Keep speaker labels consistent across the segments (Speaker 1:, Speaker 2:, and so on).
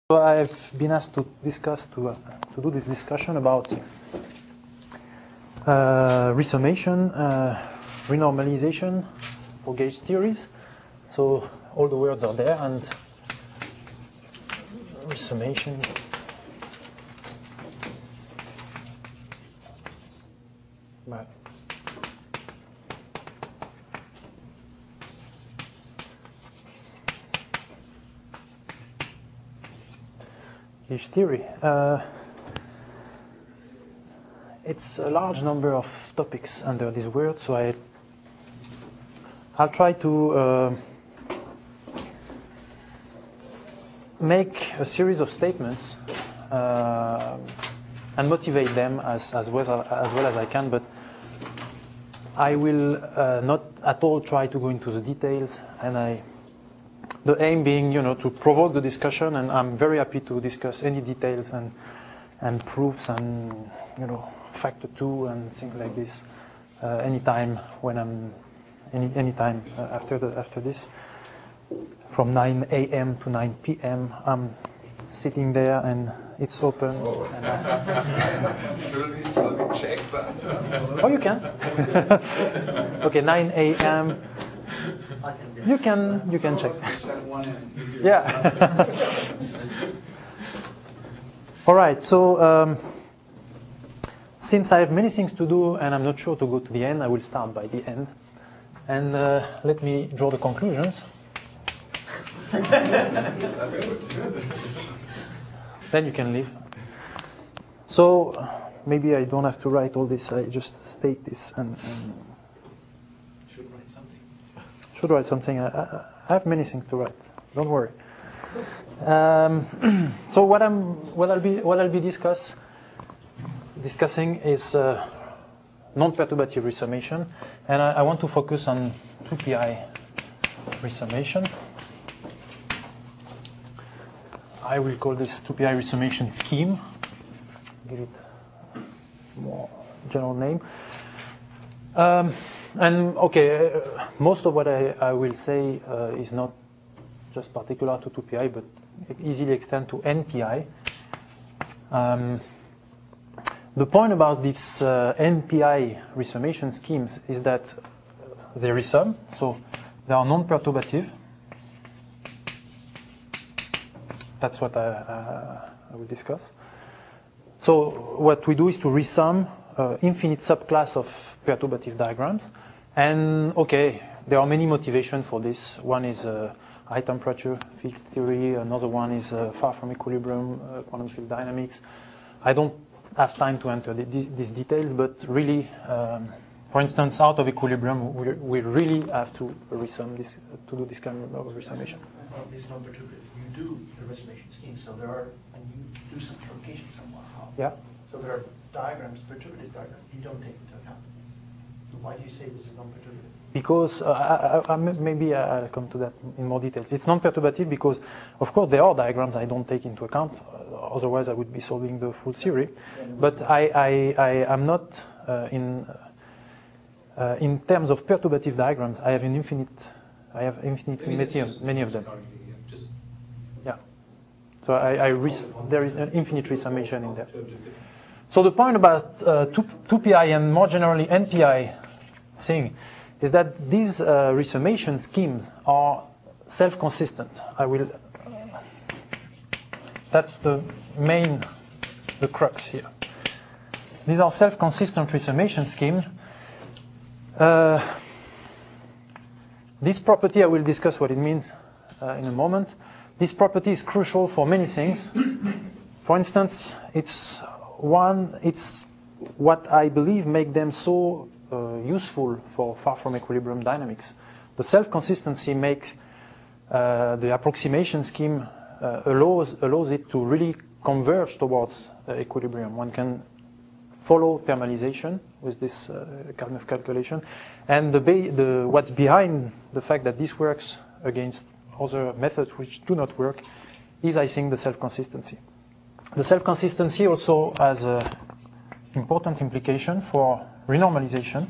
Speaker 1: So I've been asked to do this discussion about resummation, renormalization for gauge theories. So all the words are there, and resummation. Right. Gauge theory. It's a large number of topics under this word, so I'll try to make a series of statements and motivate them as well as I can, but I will not at all try to go into the details, and the aim being, to provoke the discussion, and I'm very happy to discuss any details and proofs and, factor 2 and things like this anytime anytime after this. From 9 a.m. to 9 p.m. I'm sitting there and it's open.
Speaker 2: Shall we check that?
Speaker 1: Oh, you can. Okay, 9 a.m. You can check. Yeah. All right. So since I have many things to do and I'm not sure to go to the end, I will start by the end. And let me draw the conclusions. Then you can leave. So maybe I don't have to write all this. I just state this and should write something. I have many things to write. Don't worry. So what I'll be discussing is non-perturbative resummation, and I want to focus on 2PI resummation. I will call this 2PI resummation scheme. Give it a more general name. And okay, most of what I will say is not just particular to 2PI, but easily extend to NPI. The point about these NPI resummation schemes is that they resum, so they are non-perturbative. That's what I will discuss. So what we do is to resum infinite subclass of perturbative diagrams. And okay, there are many motivations for this. One is high temperature field theory. Another one is far from equilibrium quantum field dynamics. I don't have time to enter these details, but really, for instance, out of equilibrium, we really have to resum this to do this kind of resummation.
Speaker 3: These non-perturbative, you do the resummation scheme, so there are, and you do some truncation somewhat.
Speaker 1: Yeah.
Speaker 3: So there are diagrams, perturbative diagrams, you don't take into account. Why do you say this is non-perturbative?
Speaker 1: Because maybe I'll come to that in more detail. It's non-perturbative because, of course, there are diagrams I don't take into account. Otherwise, I would be solving the full theory. But I am not in terms of perturbative diagrams. I have infinite many of them. Yeah. So there is an infinite resummation in there. So the point about 2PI and more generally NPI thing is that these resummation schemes are self-consistent. That's the crux here. These are self-consistent resummation schemes. This property, I will discuss what it means in a moment. This property is crucial for many things. For instance, it's what I believe make them so useful for far from equilibrium dynamics. The self-consistency makes the approximation scheme allows it to really converge towards equilibrium. One can follow thermalization with this kind of calculation, and what's behind the fact that this works against other methods which do not work is, I think, the self-consistency. The self-consistency also has an important implication for renormalization.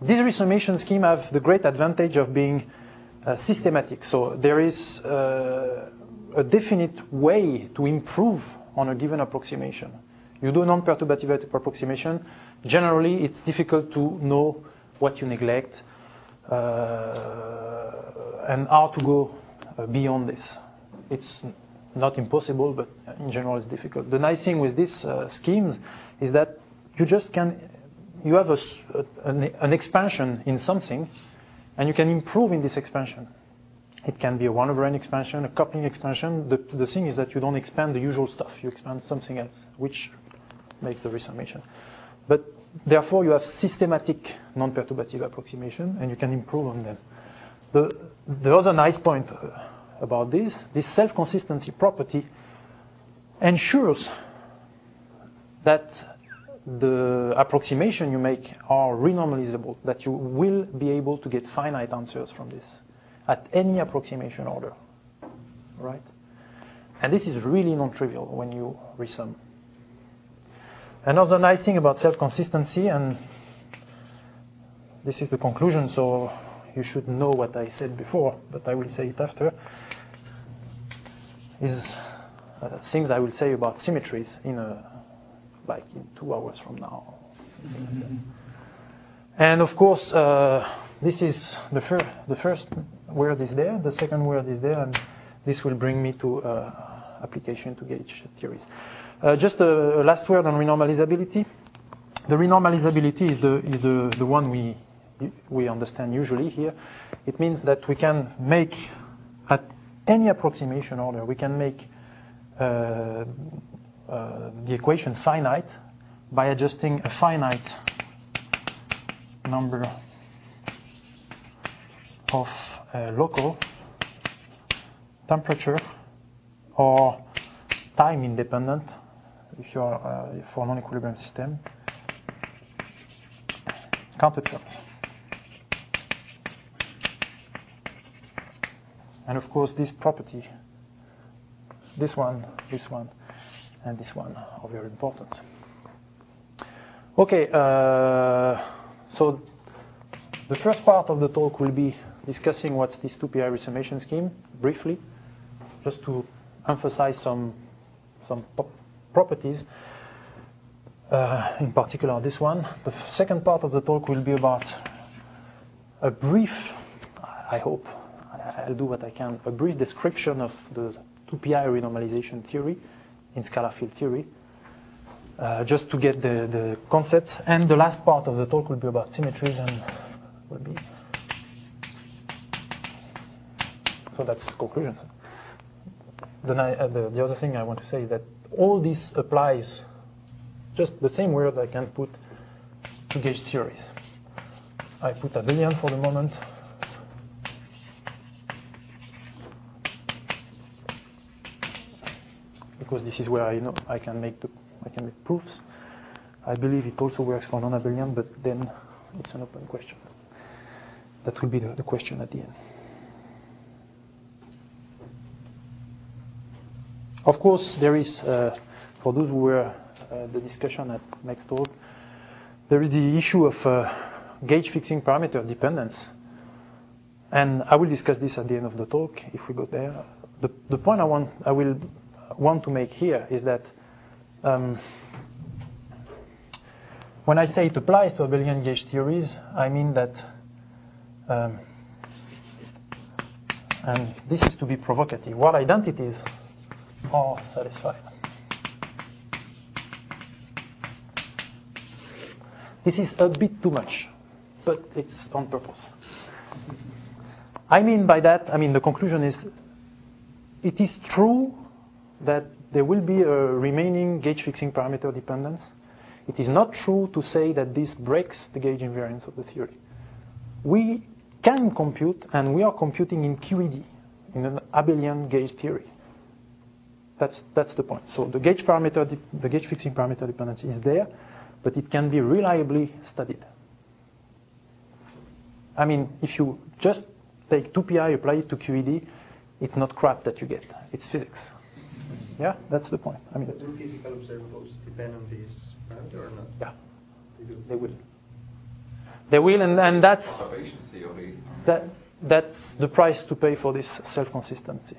Speaker 1: These resummation schemes have the great advantage of being systematic. So there is a definite way to improve on a given approximation. You do non-perturbative approximation. Generally, it's difficult to know what you neglect and how to go beyond this. It's not impossible, but in general, it's difficult. The nice thing with these schemes is that you just you have an expansion in something, and you can improve in this expansion. It can be a 1/n expansion, a coupling expansion. The thing is that you don't expand the usual stuff. You expand something else, which makes the resummation. But therefore, you have systematic non-perturbative approximation, and you can improve on them. The other nice point about this self-consistency property ensures that the approximation you make are renormalizable, that you will be able to get finite answers from this at any approximation order, right? And this is really non-trivial when you resum. Another nice thing about self-consistency, and this is the conclusion, so you should know what I said before, but I will say it after, is things I will say about symmetries in 2 hours from now. And of course, this is the first word is there, the second word is there, and this will bring me to application to gauge theories. Just a last word on renormalizability. The renormalizability is the one we understand usually here. It means that we can make at any approximation order, we can make the equation finite by adjusting a finite number of local temperature or time independent, if you are for non-equilibrium system, counterterms. And of course, this property, this one, and this one are very important. Okay, so the first part of the talk will be discussing what's this 2PI resummation scheme, briefly, just to emphasize some properties, in particular this one. The second part of the talk will be about a brief, I hope, I'll do what I can, a brief description of the 2PI renormalization theory in scalar field theory, just to get the concepts. And the last part of the talk will be about symmetries, and will be. So that's the conclusion. The other thing I want to say is that all this applies, just the same words I can put to gauge theories. I put abelian for the moment. Because this is where I know I can make proofs. I believe it also works for non-abelian, but then it's an open question. That will be the question at the end. Of course, there is, for those who were the discussion at next talk, there is the issue of gauge fixing parameter dependence. And I will discuss this at the end of the talk if we go there. The point I will want to make here is that when I say it applies to abelian gauge theories, I mean that, and this is to be provocative, what identities are satisfied. This is a bit too much, but it's on purpose. I mean by that, the conclusion is, it is true that there will be a remaining gauge fixing parameter dependence. It is not true to say that this breaks the gauge invariance of the theory. We can compute, and we are computing in QED, in an abelian gauge theory. That's the point. So the gauge fixing parameter dependence is there, but it can be reliably studied. If you just take 2PI, apply it to QED, it's not crap that you get. It's physics. Yeah, that's the point.
Speaker 4: Do physical observables depend on this parameter or not?
Speaker 1: Yeah,
Speaker 4: They do.
Speaker 1: they will. They will, and that's
Speaker 2: Perturbation theory.
Speaker 1: that's the price to pay for this self-consistency.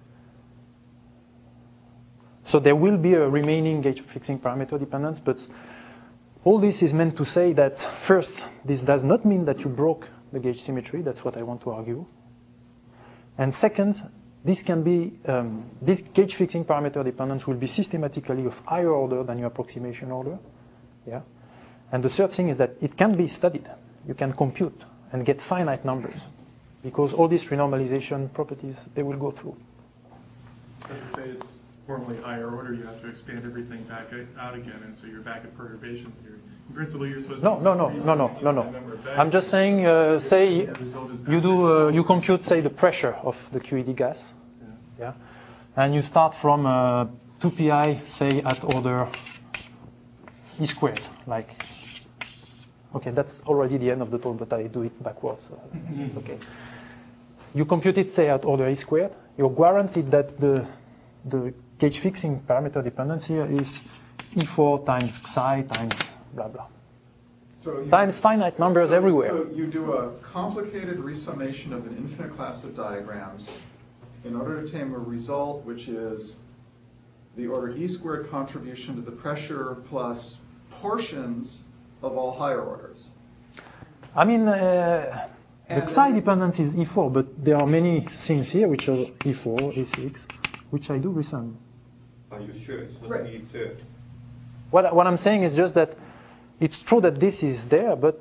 Speaker 1: So there will be a remaining gauge fixing parameter dependence, but all this is meant to say that first, this does not mean that you broke the gauge symmetry. That's what I want to argue. And second, this can be this gauge fixing parameter dependence will be systematically of higher order than your approximation order. Yeah. And the third thing is that it can be studied. You can compute and get finite numbers because all these renormalization properties they will go through.
Speaker 4: So to say it's formally higher order, you have to expand everything back out again, and so you're back at perturbation theory. In principle, you're supposed to
Speaker 1: No. I'm just saying, say you compute, say, the pressure of the QED gas, yeah, and you start from 2pi, say, at order E squared, like. Okay, that's already the end of the talk, but I do it backwards. So it's okay. You compute it, say, at order E squared. You're guaranteed that the gauge fixing parameter dependence here is E4 times psi times blah blah.
Speaker 5: So
Speaker 1: times finite numbers everywhere.
Speaker 5: So you do a complicated resummation of an infinite class of diagrams in order to obtain a result which is the order E squared contribution to the pressure plus portions of all higher orders.
Speaker 1: I mean, the psi dependence is E4, but there are many things here which are E4, E6, which I do resum.
Speaker 6: Are you sure it's not
Speaker 5: Right.
Speaker 6: E3rd?
Speaker 1: What I'm saying is just that it's true that this is there, but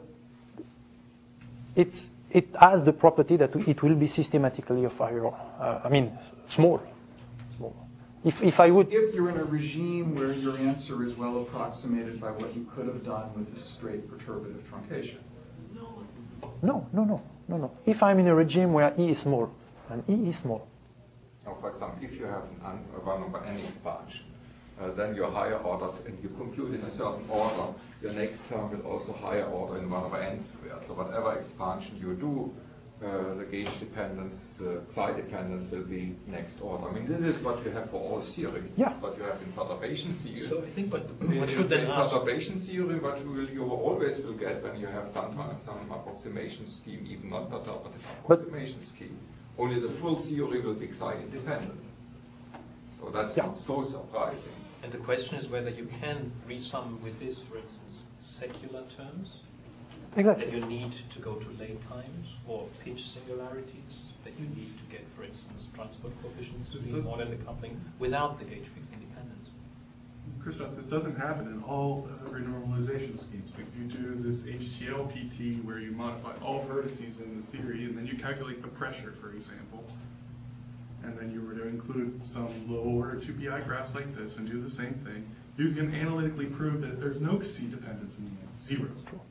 Speaker 1: it has the property that it will be systematically of higher, small. If I would...
Speaker 5: If you're in a regime where your answer is well approximated by what you could have done with a straight perturbative truncation.
Speaker 1: No. If I'm in a regime where E is small, and E is small.
Speaker 2: Now, for example, if you have a 1 over n expansion, then you're higher ordered and you compute in a certain order, your next term will also higher order in 1 over n squared. So whatever expansion you do, the gauge dependence, the psi dependence will be next order. I mean, this is what you have for all theories.
Speaker 1: Yeah.
Speaker 2: That's what you have in perturbation theory.
Speaker 7: So I think what
Speaker 2: In
Speaker 7: should then ask...
Speaker 2: perturbation theory, what you always will get when you have some approximation scheme, even non-perturbative approximation scheme. Only the full theory will be psi independent. So that's not so surprising.
Speaker 7: And the question is whether you can resum with this, for instance, secular terms
Speaker 1: Exactly.
Speaker 7: that you need to go to late times, or pitch singularities that you need to get, for instance, transport coefficients to be more than the coupling without the gauge fixing dependence.
Speaker 4: Christoph, this doesn't happen in all renormalization schemes. Like you do this HTL PT where you modify all vertices in the theory, and then you calculate the pressure, for example. And then you were to include some low-order 2pi graphs like this and do the same thing. You can analytically prove that there's no C dependence in the end, zero.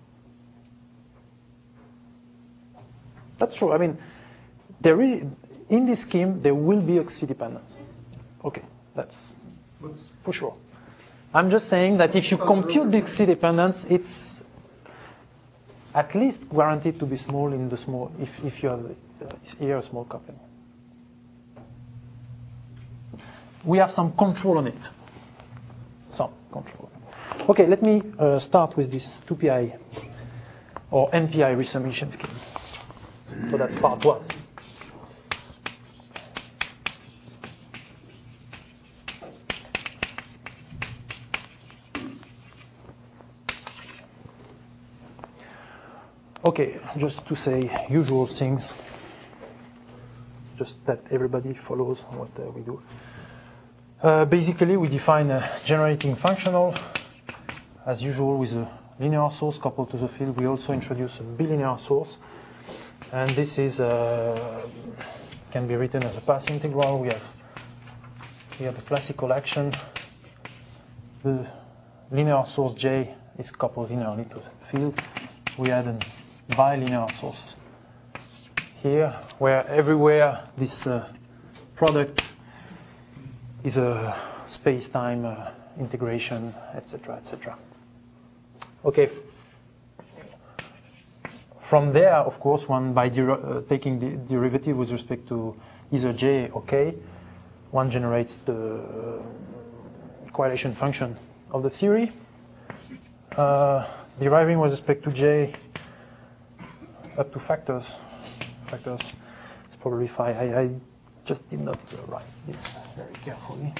Speaker 1: That's true. I mean, in this scheme, there will be a C dependence. Okay, that's for sure. I'm just saying that if you compute the C dependence, it's at least guaranteed to be small in the small, if you have here a small coupling. We have some control on it. Some control. Okay, let me start with this 2pi or NPI resummation scheme. So that's part one. Okay, just to say usual things, just that everybody follows what we do. Basically, we define a generating functional, as usual, with a linear source coupled to the field. We also introduce a bilinear source. And this is can be written as a path integral. We have the classical action. The linear source J is coupled linearly to the field. We add a bilinear source here, where everywhere this product is a space-time integration, etc., etc. Okay. From there, of course, one by taking the derivative with respect to either J or K, one generates the correlation function of the theory. Deriving with respect to J, up to factors. Factors is probably phi. I just did not write this very carefully.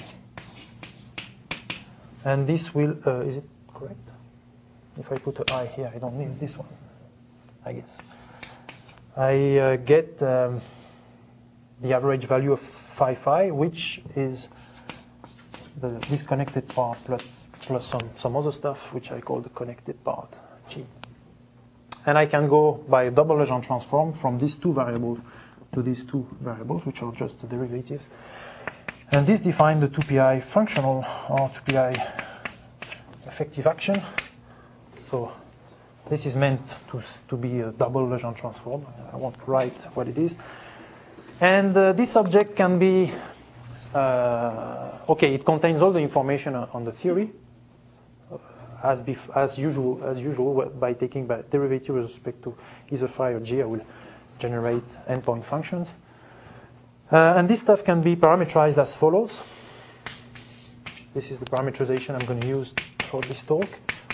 Speaker 1: And this will, is it correct? If I put an I here, I don't need this one, I guess. I get the average value of phi, which is the disconnected part plus some other stuff, which I call the connected part, G. And I can go by a double Legendre transform from these two variables to these two variables, which are just the derivatives. And this defines the 2pi functional or 2pi effective action. So this is meant to be a double Legendre transform. I won't write what it is. And this object can be, it contains all the information on the theory, as usual, by taking the derivative with respect to either phi or g, I will generate endpoint functions. And this stuff can be parameterized as follows. This is the parameterization I'm going to use for this talk.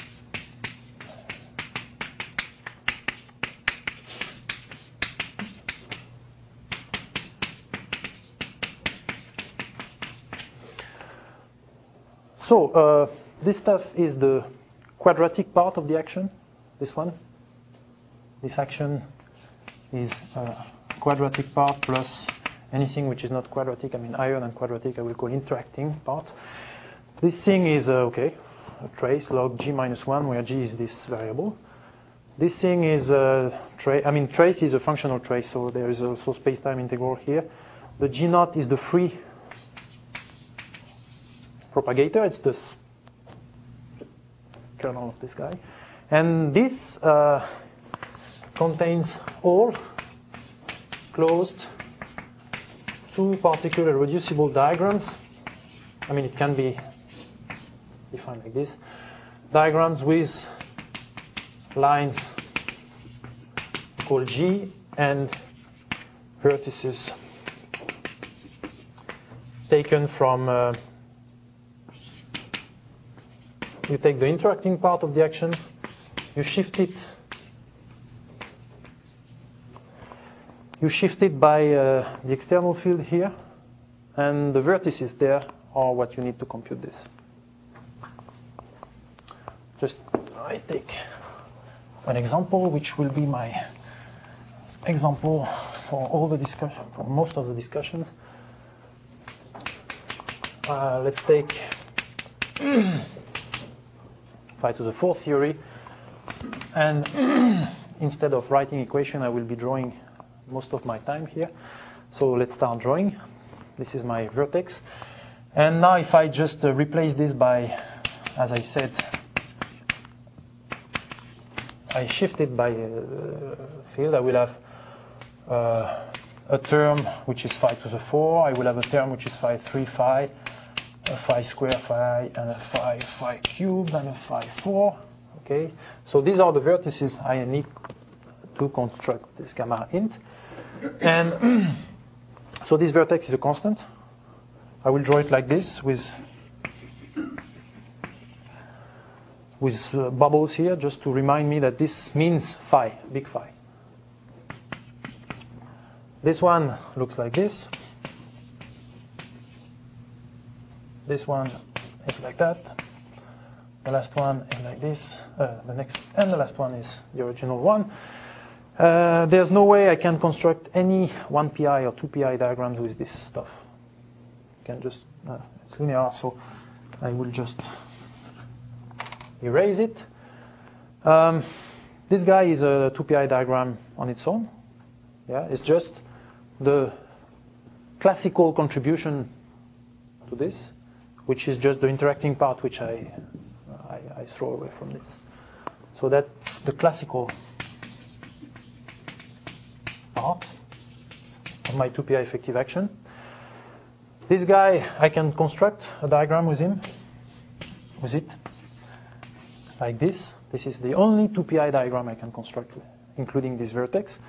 Speaker 1: So this stuff is the quadratic part of the action, this one. This action is a quadratic part plus anything which is not quadratic, I mean higher than quadratic, I will call interacting part. This thing is, a trace log g minus 1, where g is this variable. This thing is trace is a functional trace, so there is also space-time integral here. The g naught is the free propagator, it's the kernel of this guy. And this contains all closed two particular reducible diagrams. I mean, it can be defined like this. Diagrams with lines called G and vertices taken from you take the interacting part of the action, you shift it by the external field here, and the vertices there are what you need to compute this. Just I take an example, which will be my example for all the discussion, for most of the discussions. Let's take phi to the 4th theory, and instead of writing equation, I will be drawing most of my time here. So let's start drawing. This is my vertex. And now if I just replace this by, as I said, I shift it by field, I will have a term which is phi to the 4. I will have a term which is phi 3 phi, a phi square phi, and a phi cubed, and a phi 4. Okay, so these are the vertices I need to construct this gamma int. And so this vertex is a constant. I will draw it like this with bubbles here, just to remind me that this means phi, big phi. This one looks like this. This one is like that. The last one is like this. The next and the last one is the original one. There's no way I can construct any 1pi or 2pi diagrams with this stuff. You can just, it's linear, so I will just erase it. This guy is a 2pi diagram on its own. Yeah, it's just the classical contribution to this, which is just the interacting part which I throw away from this. So that's the classical part of my 2pi effective action. This guy, I can construct a diagram with it, like this. This is the only 2pi diagram I can construct, including this vertex.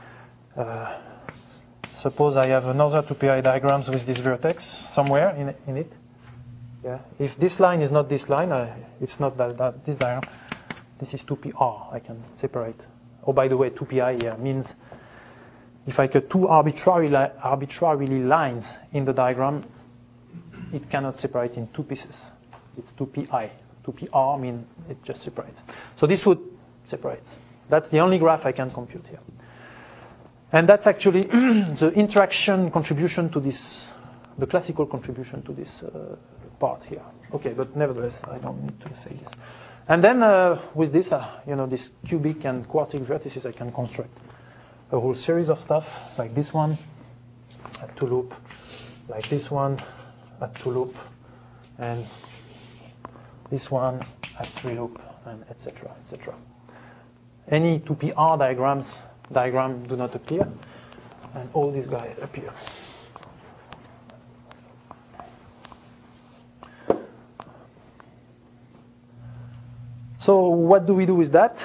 Speaker 1: Suppose I have another 2pi diagrams with this vertex somewhere in it. Yeah. If this line is not this line, it's not that this diagram. This is 2pr. I can separate Oh, by the way, 2pi here means if I cut two arbitrarily lines in the diagram, it cannot separate in two pieces. It's 2pi. 2pr means it just separates. So this would separate. That's the only graph I can compute here. And that's actually the interaction contribution to this, the classical contribution to this part here. Okay, but nevertheless, I don't need to say this. And then with this, this cubic and quartic vertices, I can construct a whole series of stuff, like this one at 2 loop, like this one at 2 loop, and this one at 3 loop, and etc., etc. Any 2pr diagram do not appear, and all these guys appear. So what do we do with that?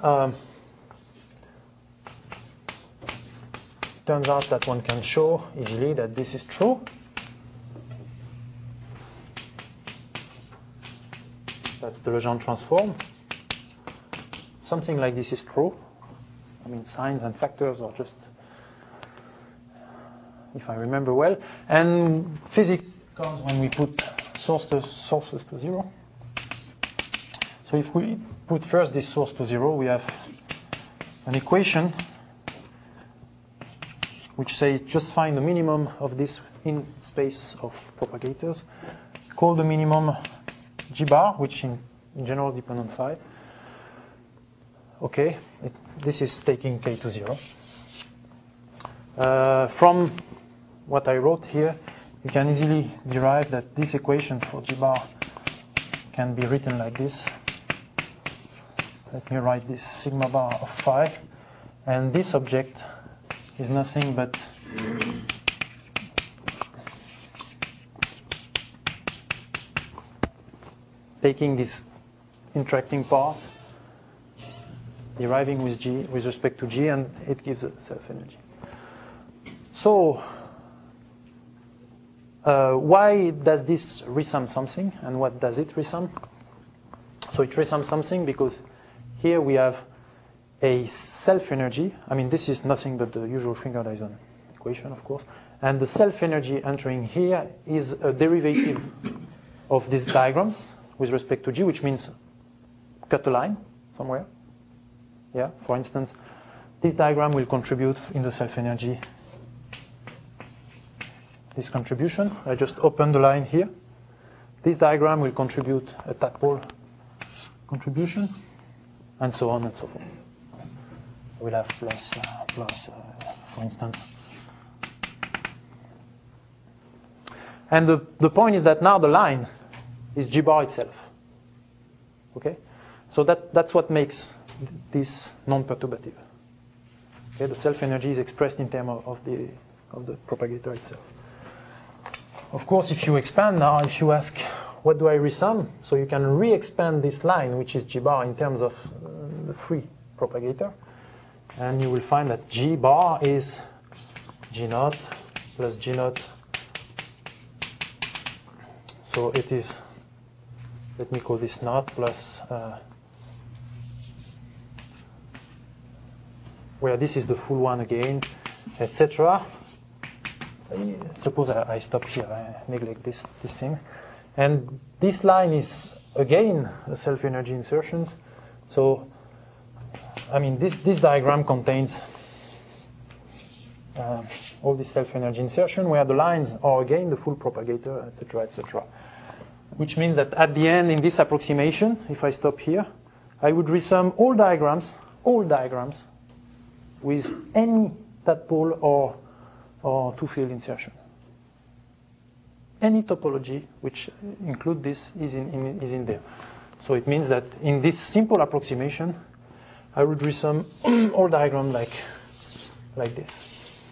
Speaker 1: Turns out that one can show easily that this is true. That's the Legendre transform. Something like this is true. I mean, signs and factors are just, if I remember well. And physics comes when we put sources to 0. So if we put first this source to 0, we have an equation which says just find the minimum of this in space of propagators. Call the minimum G bar, which in general depend on phi. Okay, this is taking k to 0. From what I wrote here, you can easily derive that this equation for G bar can be written like this. Let me write this sigma bar of phi, and this object is nothing but taking this interacting part, deriving with G with respect to G, and it gives a self-energy. So why does this resum something, and what does it resum? So it resums something because here we have a self-energy. I mean, this is nothing but the usual Schwinger-Dyson equation, of course. And the self-energy entering here is a derivative of these diagrams with respect to G, which means cut a line somewhere. Yeah, for instance, this diagram will contribute in the self-energy. This contribution, I just open the line here. This diagram will contribute a tadpole contribution, and so on and so forth. We'll have plus, for instance. And the point is that now the line is G bar itself. Okay? So that's what makes this non-perturbative. Okay? The self-energy is expressed in terms of the propagator itself. Of course, if you expand now, if you ask, what do I resum? So you can re-expand this line, which is G bar, in terms of the free propagator. And you will find that G bar is G naught plus G naught. So it is, let me call this naught plus, where this is the full one again, etc. Suppose I stop here, I neglect this thing. And this line is, again, the self-energy insertions. So, I mean, this diagram contains all this self-energy insertion, where the lines are, again, the full propagator, etc., etc. Which means that at the end, in this approximation, if I stop here, I would resum all diagrams with any tadpole or two-field insertion. Any topology which include this is in there. So it means that in this simple approximation, I would resum all diagrams like this.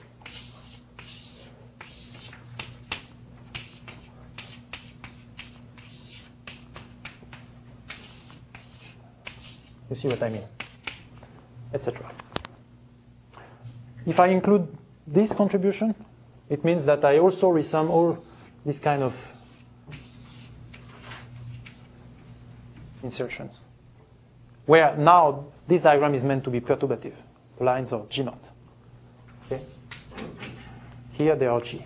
Speaker 1: You see what I mean? Etc. If I include this contribution, it means that I also resum all this kind of insertions. where now this diagram is meant to be perturbative, lines are G0. Okay? Here they are G.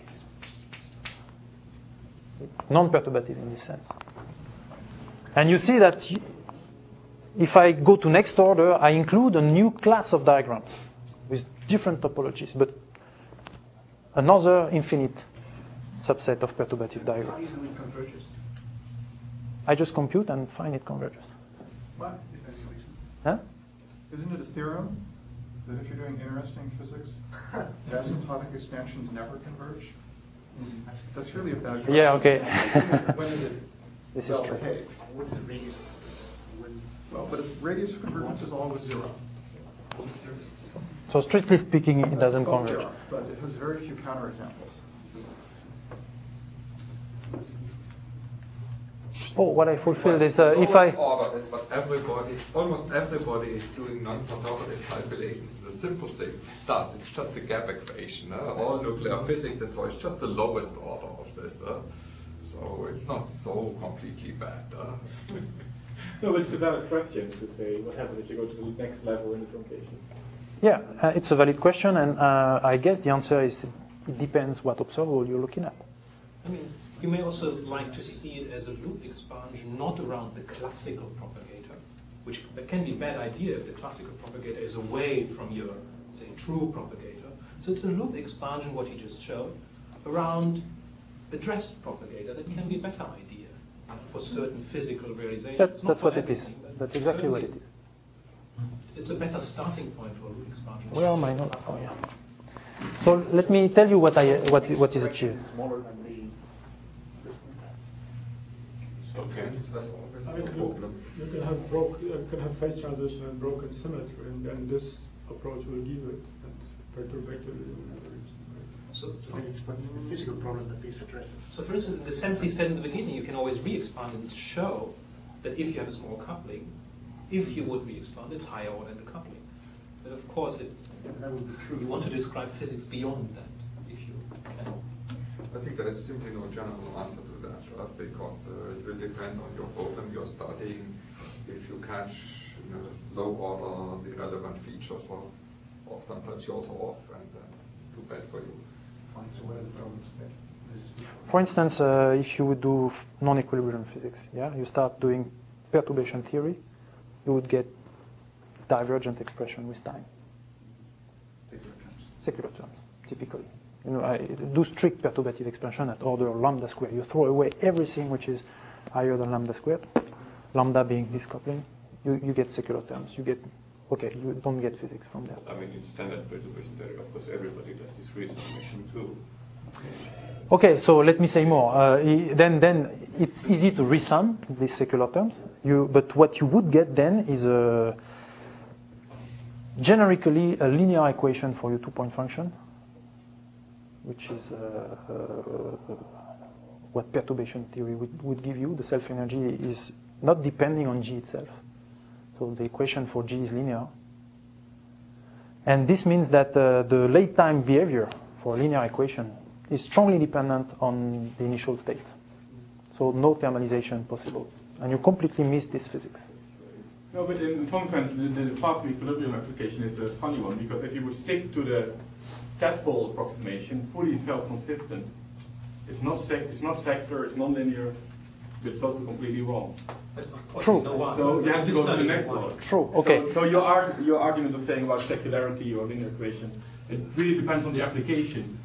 Speaker 1: Non-perturbative in this sense. And you see that if I go to next order, I include a new class of diagrams with different topologies, but another infinite subset of perturbative
Speaker 3: How do
Speaker 1: diagrams.
Speaker 3: you do it converges?
Speaker 1: I just compute and find it converges.
Speaker 5: What?
Speaker 3: Is that the reason?
Speaker 1: Huh?
Speaker 5: Isn't it a theorem that if you're doing interesting physics, asymptotic expansions never converge? That's really a bad question.
Speaker 1: Yeah, okay.
Speaker 3: When is it
Speaker 1: This is
Speaker 3: well
Speaker 1: true.
Speaker 3: behaved? What's the radius? When
Speaker 5: Well, but radius of convergence is always zero.
Speaker 1: So strictly speaking, it doesn't
Speaker 5: That's a
Speaker 1: converge.
Speaker 5: theorem, but it has very few counterexamples.
Speaker 1: Oh, what I fulfilled is
Speaker 2: The
Speaker 1: if I...
Speaker 2: lowest order is what almost everybody is doing non-perturbative calculations. The simple thing does. It's just a gap equation. All nuclear physics and so it's just the lowest order of this. So it's not so completely bad.
Speaker 6: No, but it's a valid question to say what happens if you go to the next level in the truncation.
Speaker 1: Yeah, it's a valid question, and I guess the answer is it depends what observable you're looking at.
Speaker 7: I mean, you may also like to see it as a loop expansion, not around the classical propagator, which can be a bad idea if the classical propagator is away from your, say, true propagator. So it's a loop expansion, what he just showed, around the dressed propagator. That can be a better idea for certain physical realizations.
Speaker 1: That's
Speaker 7: Not for
Speaker 1: what it is.
Speaker 7: everything, but
Speaker 1: That's exactly what it
Speaker 7: certainly
Speaker 1: is.
Speaker 7: It's a better starting point for a loop expansion.
Speaker 1: Where are my notes? Oh, yeah. So let me tell you what is achieved.
Speaker 3: smaller than the
Speaker 6: Okay.
Speaker 2: That's always
Speaker 8: I
Speaker 2: a
Speaker 8: mean,
Speaker 2: problem.
Speaker 8: you can have phase transition and broken symmetry, and then this approach will give it and perturbator.
Speaker 7: So,
Speaker 3: what's the physical problem that this addresses?
Speaker 7: So for instance, in the sense he said in the beginning, you can always re-expand and show that if you have a small coupling, if you would re-expand, it's higher order in the coupling. But of course,
Speaker 3: That would be true.
Speaker 7: you want to describe physics beyond that, if you can.
Speaker 2: I think there is simply no general answer to that, right? Because it will depend on your problem you're studying. If you catch low order the relevant features, or sometimes you're also off, and too bad for you.
Speaker 3: Fine. So what are the problems that this is?
Speaker 1: For instance, if you would do non-equilibrium physics, yeah, you start doing perturbation theory, you would get divergent expression with time. Secular terms, typically. I do strict perturbative expansion at order lambda squared. You throw away everything which is higher than lambda squared, lambda being this coupling, you get secular terms. You don't get physics from that.
Speaker 6: I mean, in standard perturbation theory, of course, everybody does this resummation too.
Speaker 1: Okay, so let me say more. Then it's easy to resum these secular terms. But what you would get then is generically a linear equation for your two-point function, which is what perturbation theory would give you. The self-energy is not depending on G itself. So the equation for G is linear. And this means that the late time behavior for a linear equation is strongly dependent on the initial state. So no thermalization possible. And you completely miss this physics.
Speaker 6: No, but in some sense, the fast equilibrium application is a funny one, because if you would stick to the tadpole approximation, fully self-consistent, it's not sector, it's non-linear, but it's also completely wrong.
Speaker 1: True.
Speaker 6: So you have to go to the next one.
Speaker 1: True. Okay.
Speaker 6: So your argument of saying about secularity or linear equation, it really depends on the application.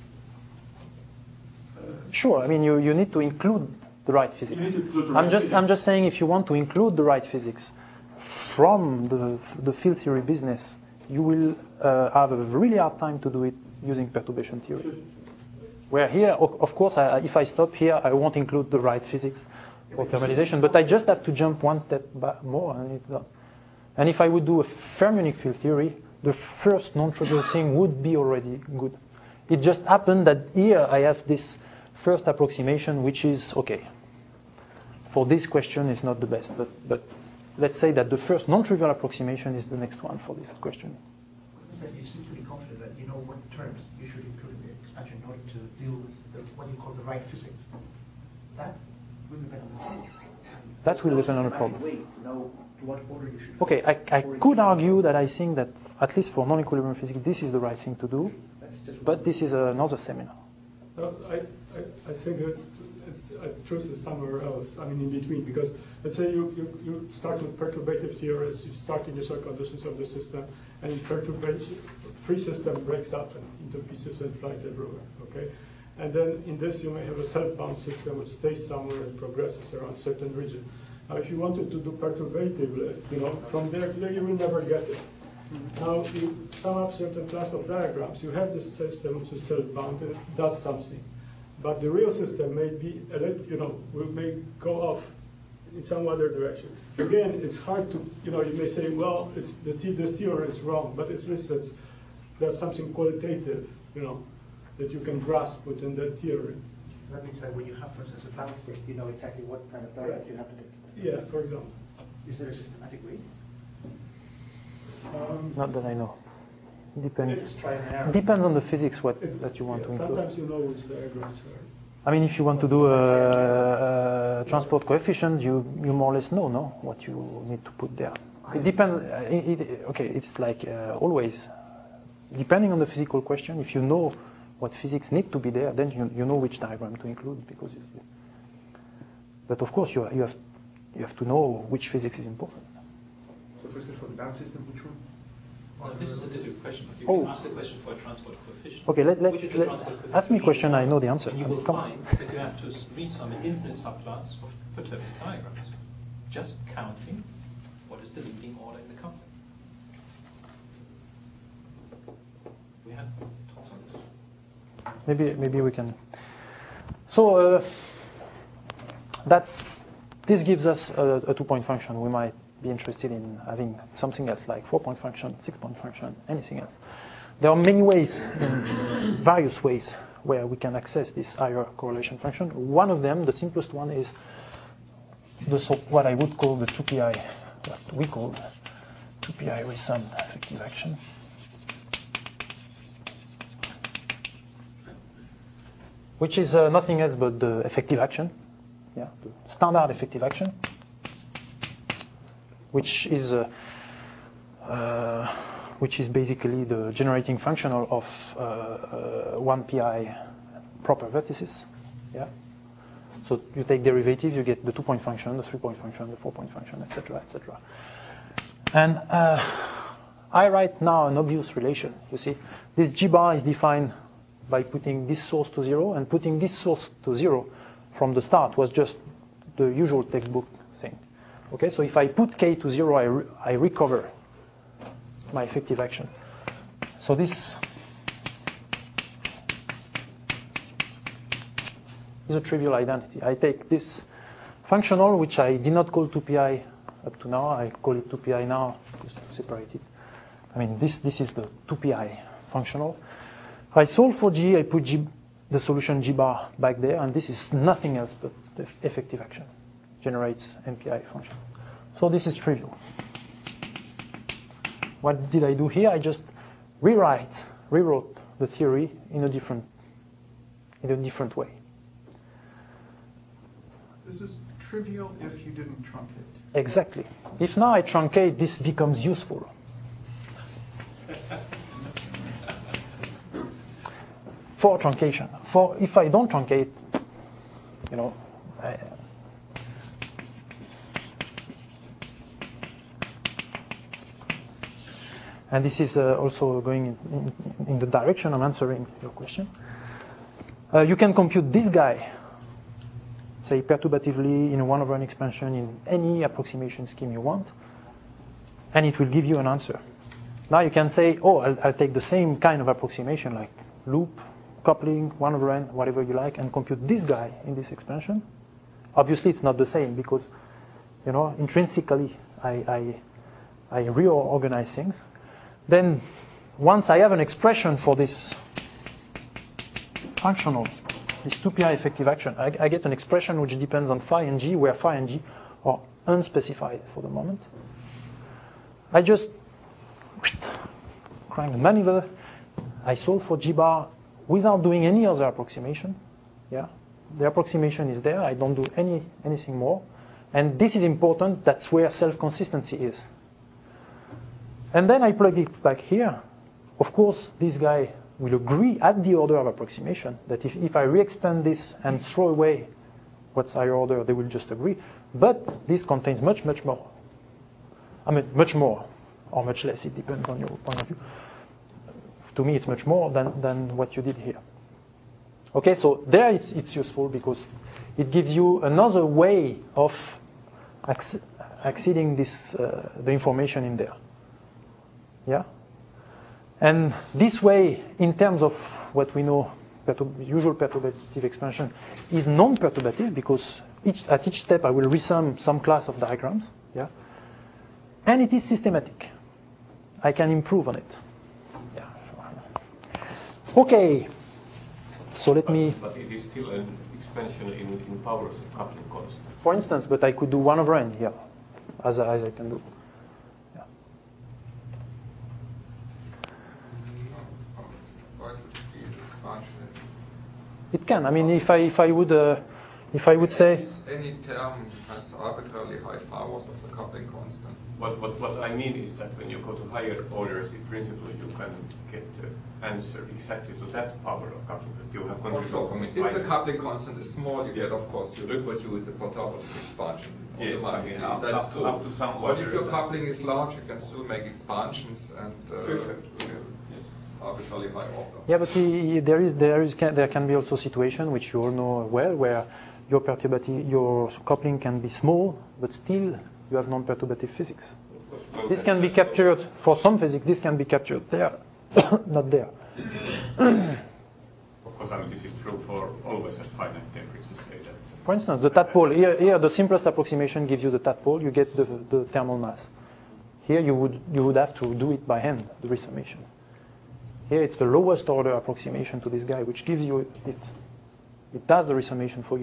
Speaker 1: Sure. I mean, you need to include the right physics.
Speaker 6: You need to include the right physics.
Speaker 1: I'm just saying, if you want to include the right physics from the field theory business, you will have a really hard time to do it using perturbation theory. Where here, of course, if I stop here, I won't include the right physics for thermalization, but I just have to jump one step back more, and it's done. And if I would do a fermionic field theory, the first non-trivial thing would be already good. It just happened that here I have this first approximation, which is okay. For this question, it's not the best, but let's say that the first non-trivial approximation is the next one for this question.
Speaker 3: You seem to be confident that you know what terms you should include in the expansion in order to deal with what you call the right physics. That will depend on the problem.
Speaker 1: That will depend on the problem.
Speaker 3: Ways to know what order you should.
Speaker 1: Okay, I could argue that I think that at least for non-equilibrium physics, this is the right thing to do, but this is another seminar.
Speaker 8: I think the truth is somewhere else. I mean, in between, because let's say you start with perturbative theories, you start initial conditions of the system, and free system breaks up into pieces and flies everywhere. Okay, and then in this you may have a self-bound system which stays somewhere and progresses around certain region. Now, if you wanted to do perturbatively, from there to there, you will never get it. Now, you sum up certain class of diagrams. You have this system which is self-bound and it does something, but the real system may be, may go off in some other direction. Again, it's hard to, you may say, well, this theory is wrong, but it's just that there's something qualitative, that you can grasp within that theory.
Speaker 3: That means that when you have, for instance, a bound state, you know exactly what kind of diagram you have to take.
Speaker 8: Yeah, for example.
Speaker 3: Is there a systematic way?
Speaker 1: Not that I know. Depends.
Speaker 3: Just try and error.
Speaker 1: Depends on the physics that you want to include.
Speaker 8: Sometimes you know which diagrams are.
Speaker 1: I mean, if you want to do a transport coefficient, you more or less know what you need to put there. It depends. It's like always. Depending on the physical question, if you know what physics need to be there, then you know which diagram to include. But of course, you have to know which physics is important.
Speaker 3: So, for instance, for the bound system, which one?
Speaker 7: Well, this is a difficult question. You can ask the question for a transport coefficient.
Speaker 1: Okay,
Speaker 7: Which is the transport coefficient?
Speaker 1: ask me a question. I know the answer.
Speaker 7: And you will find that you have to resum an infinite subclass of perturbative diagrams, just counting what is the leading order in the coupling. We had talks on this.
Speaker 1: Maybe we can. So this gives us a 2-point function. We might be interested in having something else like 4-point function, 6-point function, anything else. There are many ways, various ways, where we can access this higher correlation function. One of them, the simplest one, is what I would call the 2pi, what we call 2pi resum effective action. Which is nothing else but the effective action, the standard effective action, which is basically the generating function of 1pi proper vertices. Yeah. So you take derivative, you get the 2-point function, the 3-point function, the 4-point function, etc., etc. And I write now an obvious relation. You see, this G bar is defined by putting this source to 0, and putting this source to 0 from the start was just the usual textbook thing. Okay, so if I put k to 0, I recover my effective action. So this is a trivial identity. I take this functional, which I did not call 2pi up to now. I call it 2pi now just to separate it. I mean, this is the 2pi functional. I solve for G, I put the solution G bar back there, and this is nothing else but the effective action. Generates MPI function. So this is trivial. What did I do here? I just rewrote the theory in a different way.
Speaker 5: This is trivial if you didn't truncate.
Speaker 1: Exactly. If now I truncate, this becomes useful. For truncation. For if I don't truncate, and this is also going in the direction I'm answering your question. You can compute this guy, say perturbatively in a 1/n expansion in any approximation scheme you want, and it will give you an answer. Now you can say, I'll take the same kind of approximation like loop, coupling, 1/n, whatever you like, and compute this guy in this expansion. Obviously, it's not the same because, intrinsically, I reorganize things. Then, once I have an expression for this functional, this 2pi effective action, I get an expression which depends on phi and g, where phi and g are unspecified for the moment. I just crank the maneuver. I solve for G bar without doing any other approximation. Yeah, the approximation is there. I don't do anything more, And this is important. That's where self-consistency is. And then I plug it back here. Of course, this guy will agree at the order of approximation that if I re-expand this and throw away what's higher order, they will just agree. But this contains much, much more. I mean, much more or much less. It depends on your point of view. To me, it's much more than what you did here. Okay, so there it's useful because it gives you another way of accessing this the information in there. Yeah, and this way, in terms of what we know, usual perturbative expansion is non-perturbative because at each step I will resum some class of diagrams. Yeah, and it is systematic. I can improve on it. Yeah. Okay. So let me.
Speaker 9: But it is still an expansion in powers of coupling constant.
Speaker 1: For instance, but I could do 1/n here, as I can do. Yeah. It can. I mean, if I would say.
Speaker 2: Any term has arbitrarily high powers of the coupling constant.
Speaker 9: What I mean is that when you go to higher orders, in principle, you can get the answer exactly to that power of coupling. You have
Speaker 2: Sure. I mean, if the coupling constant is small, you get, of course, you reproduce the perturbative expansion.
Speaker 9: Yes,
Speaker 2: that's true.
Speaker 9: Up to some
Speaker 2: but
Speaker 9: order.
Speaker 2: if your coupling is large, you can still make expansions and arbitrarily high order.
Speaker 1: Yeah, but there can be also situation which you all know well, where your coupling can be small, but still you have non-perturbative physics. This can be captured for some physics. This can be captured there, not there.
Speaker 9: Of course, I mean, this is true for always at finite temperatures. Say that.
Speaker 1: For instance, the tadpole. Here, the simplest approximation gives you the tadpole. You get the thermal mass. Here, you would have to do it by hand, the resummation. Here, it's the lowest order approximation to this guy, which gives you it. It does the resummation for you.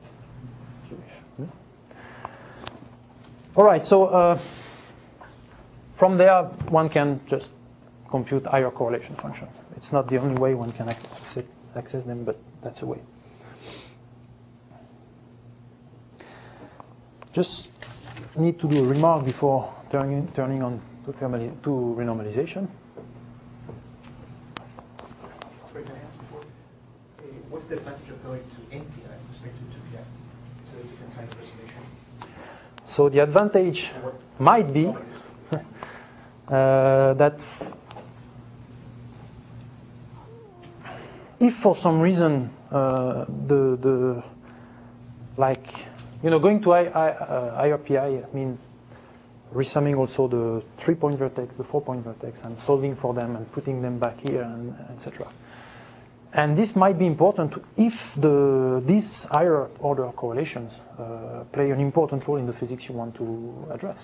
Speaker 1: All right, so from there, one can just compute higher correlation function. It's not the only way one can access them, but that's a way. Just need to do a remark before turning on to renormalization.
Speaker 3: Sorry, can I ask before? What's the advantage of going to NPI with respect to 2PI? Is there a different kind of resolution?
Speaker 1: So the advantage might be that if for some reason going to higher PI mean resumming also the 3-point vertex, the 4-point vertex, and solving for them and putting them back here, and etc. And this might be important if these higher order correlations play an important role in the physics you want to address.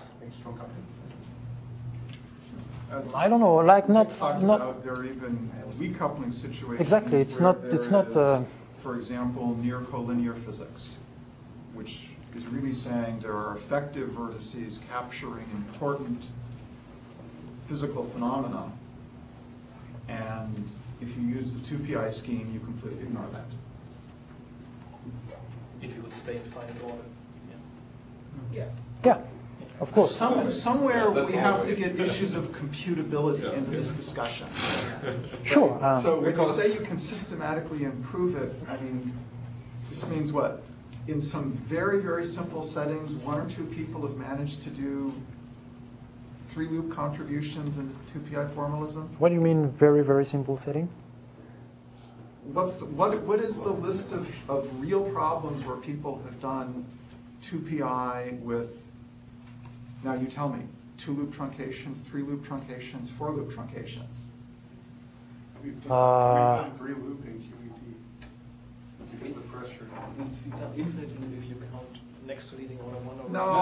Speaker 1: I don't know, like not.
Speaker 5: There are even weak coupling situations.
Speaker 1: Exactly, it's not.
Speaker 5: For example, near collinear physics, which is really saying there are effective vertices capturing important physical phenomena, and if you use the 2PI scheme, you completely ignore that.
Speaker 7: If you would stay in finite order.
Speaker 1: Yeah, of course.
Speaker 5: Somewhere we have to get issues of computability into this discussion.
Speaker 1: Sure.
Speaker 5: So when you say you can systematically improve it, I mean, this means what? In some very, very simple settings, 1 or 2 people have managed to do 3-loop contributions in 2PI formalism?
Speaker 1: What do you mean, very, very simple setting?
Speaker 5: What is the list of real problems where people have done 2PI with, now you tell me, 2-loop truncations, 3-loop truncations, 4-loop truncations?
Speaker 4: We've done 3-loop in QED. You get the pressure.
Speaker 7: We've done infinite loop if you count next to leading order 1 over.
Speaker 5: No.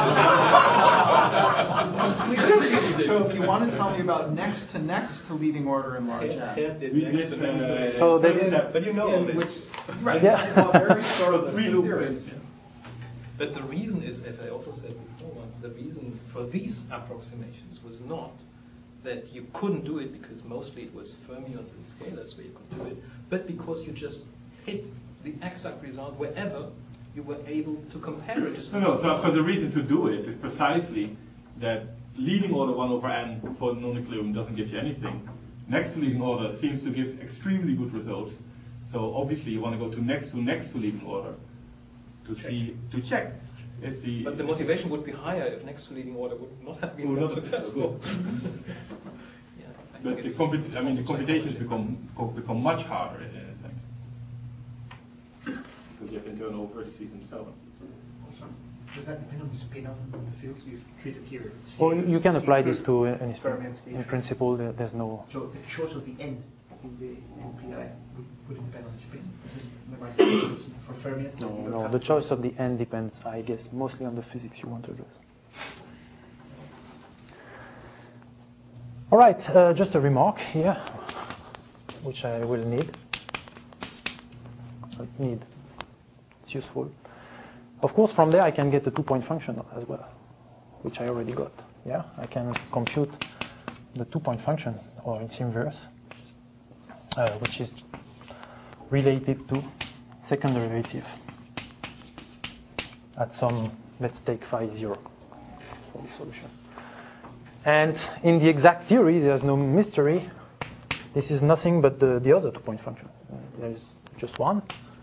Speaker 5: It's completely. So if you want to tell me about next to leading order in large N.
Speaker 1: So
Speaker 7: but you know this.
Speaker 3: Right.
Speaker 1: Yeah.
Speaker 3: That's all very sort of 3-loop theories.
Speaker 7: But the reason is, as I also said before once, the reason for these approximations was not that you couldn't do it because mostly it was fermions and scalars where you could do it, but because you just hit the exact result wherever you were able to compare it to
Speaker 6: No,
Speaker 7: some.
Speaker 6: no. So, but the reason to do it is precisely that leading order 1 over n for non-equilibrium doesn't give you anything. Next to leading order seems to give extremely good results. So obviously you want to go to next to leading order to check.
Speaker 7: But the motivation would be higher if next to leading order would not have been more successful.
Speaker 6: But the computations become much harder in a sense. Because you have internal vertices themselves.
Speaker 3: Also, does that depend on the spin of the fields you've treated here?
Speaker 1: Well, you can apply this to any spin.
Speaker 3: Fermion.
Speaker 1: In principle, there's no.
Speaker 3: So the choice of the n in the NPI would it depend on the spin? There might be for fermion.
Speaker 1: No. The choice of the n depends, I guess, mostly on the physics you want to address. All right, just a remark here, which I will need. It's useful. Of course, from there I can get a 2-point function as well, which I already got. Yeah, I can compute the 2-point function or its inverse, which is related to second derivative at some, let's take phi 0 for the solution. And in the exact theory, there's no mystery. This is nothing but the other 2-point function. There is just one.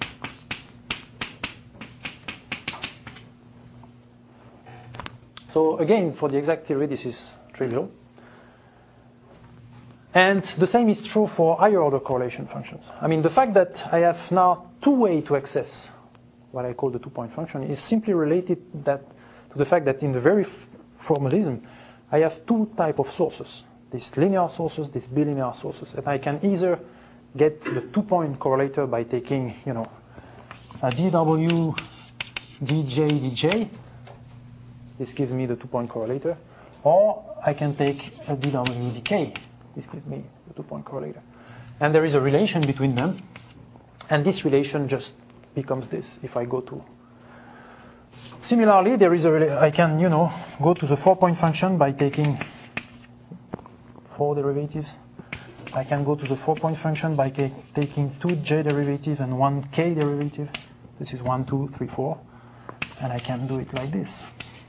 Speaker 1: So again, for the exact theory, this is trivial. And the same is true for higher order correlation functions. I mean, the fact that I have now 2 ways to access what I call the 2-point function is simply related to the fact that in the very formalism, I have 2 types of sources, these linear sources, these bilinear sources, and I can either get the 2-point correlator by taking, a dw, dj, dj. This gives me the 2-point correlator, or I can take a dw, dk. This gives me the 2-point correlator. And there is a relation between them, and this relation just becomes this if I go to. Similarly, I can, go to the 4-point function by taking 4 derivatives. I can go to the 4-point function by taking 2 j derivative and 1 k derivative. This is 1, 2, 3, 4. And I can do it like this.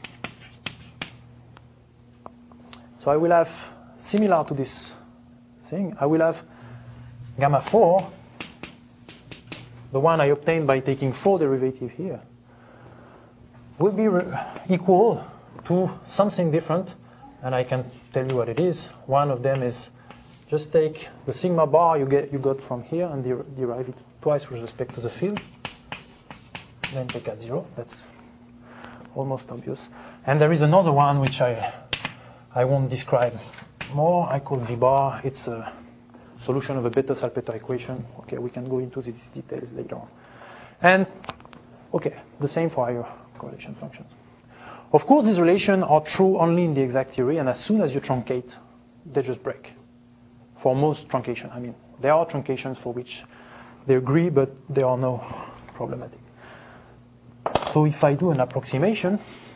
Speaker 1: So I will have, similar to this thing, I will have gamma 4, the one I obtained by taking 4 derivative here, will be equal to something different, and I can tell you what it is. One of them is just take the sigma bar you got from here and derive it twice with respect to the field, then take at 0. That's almost obvious. And there is another one which I won't describe more. I call V bar. It's a solution of a Bethe-Salpeter equation. Okay, we can go into these details later on. And okay, the same for higher correlation functions. Of course, these relations are true only in the exact theory, and as soon as you truncate, they just break. For most truncation, I mean, there are truncations for which they agree, but they are no problematic. So if I do an approximation,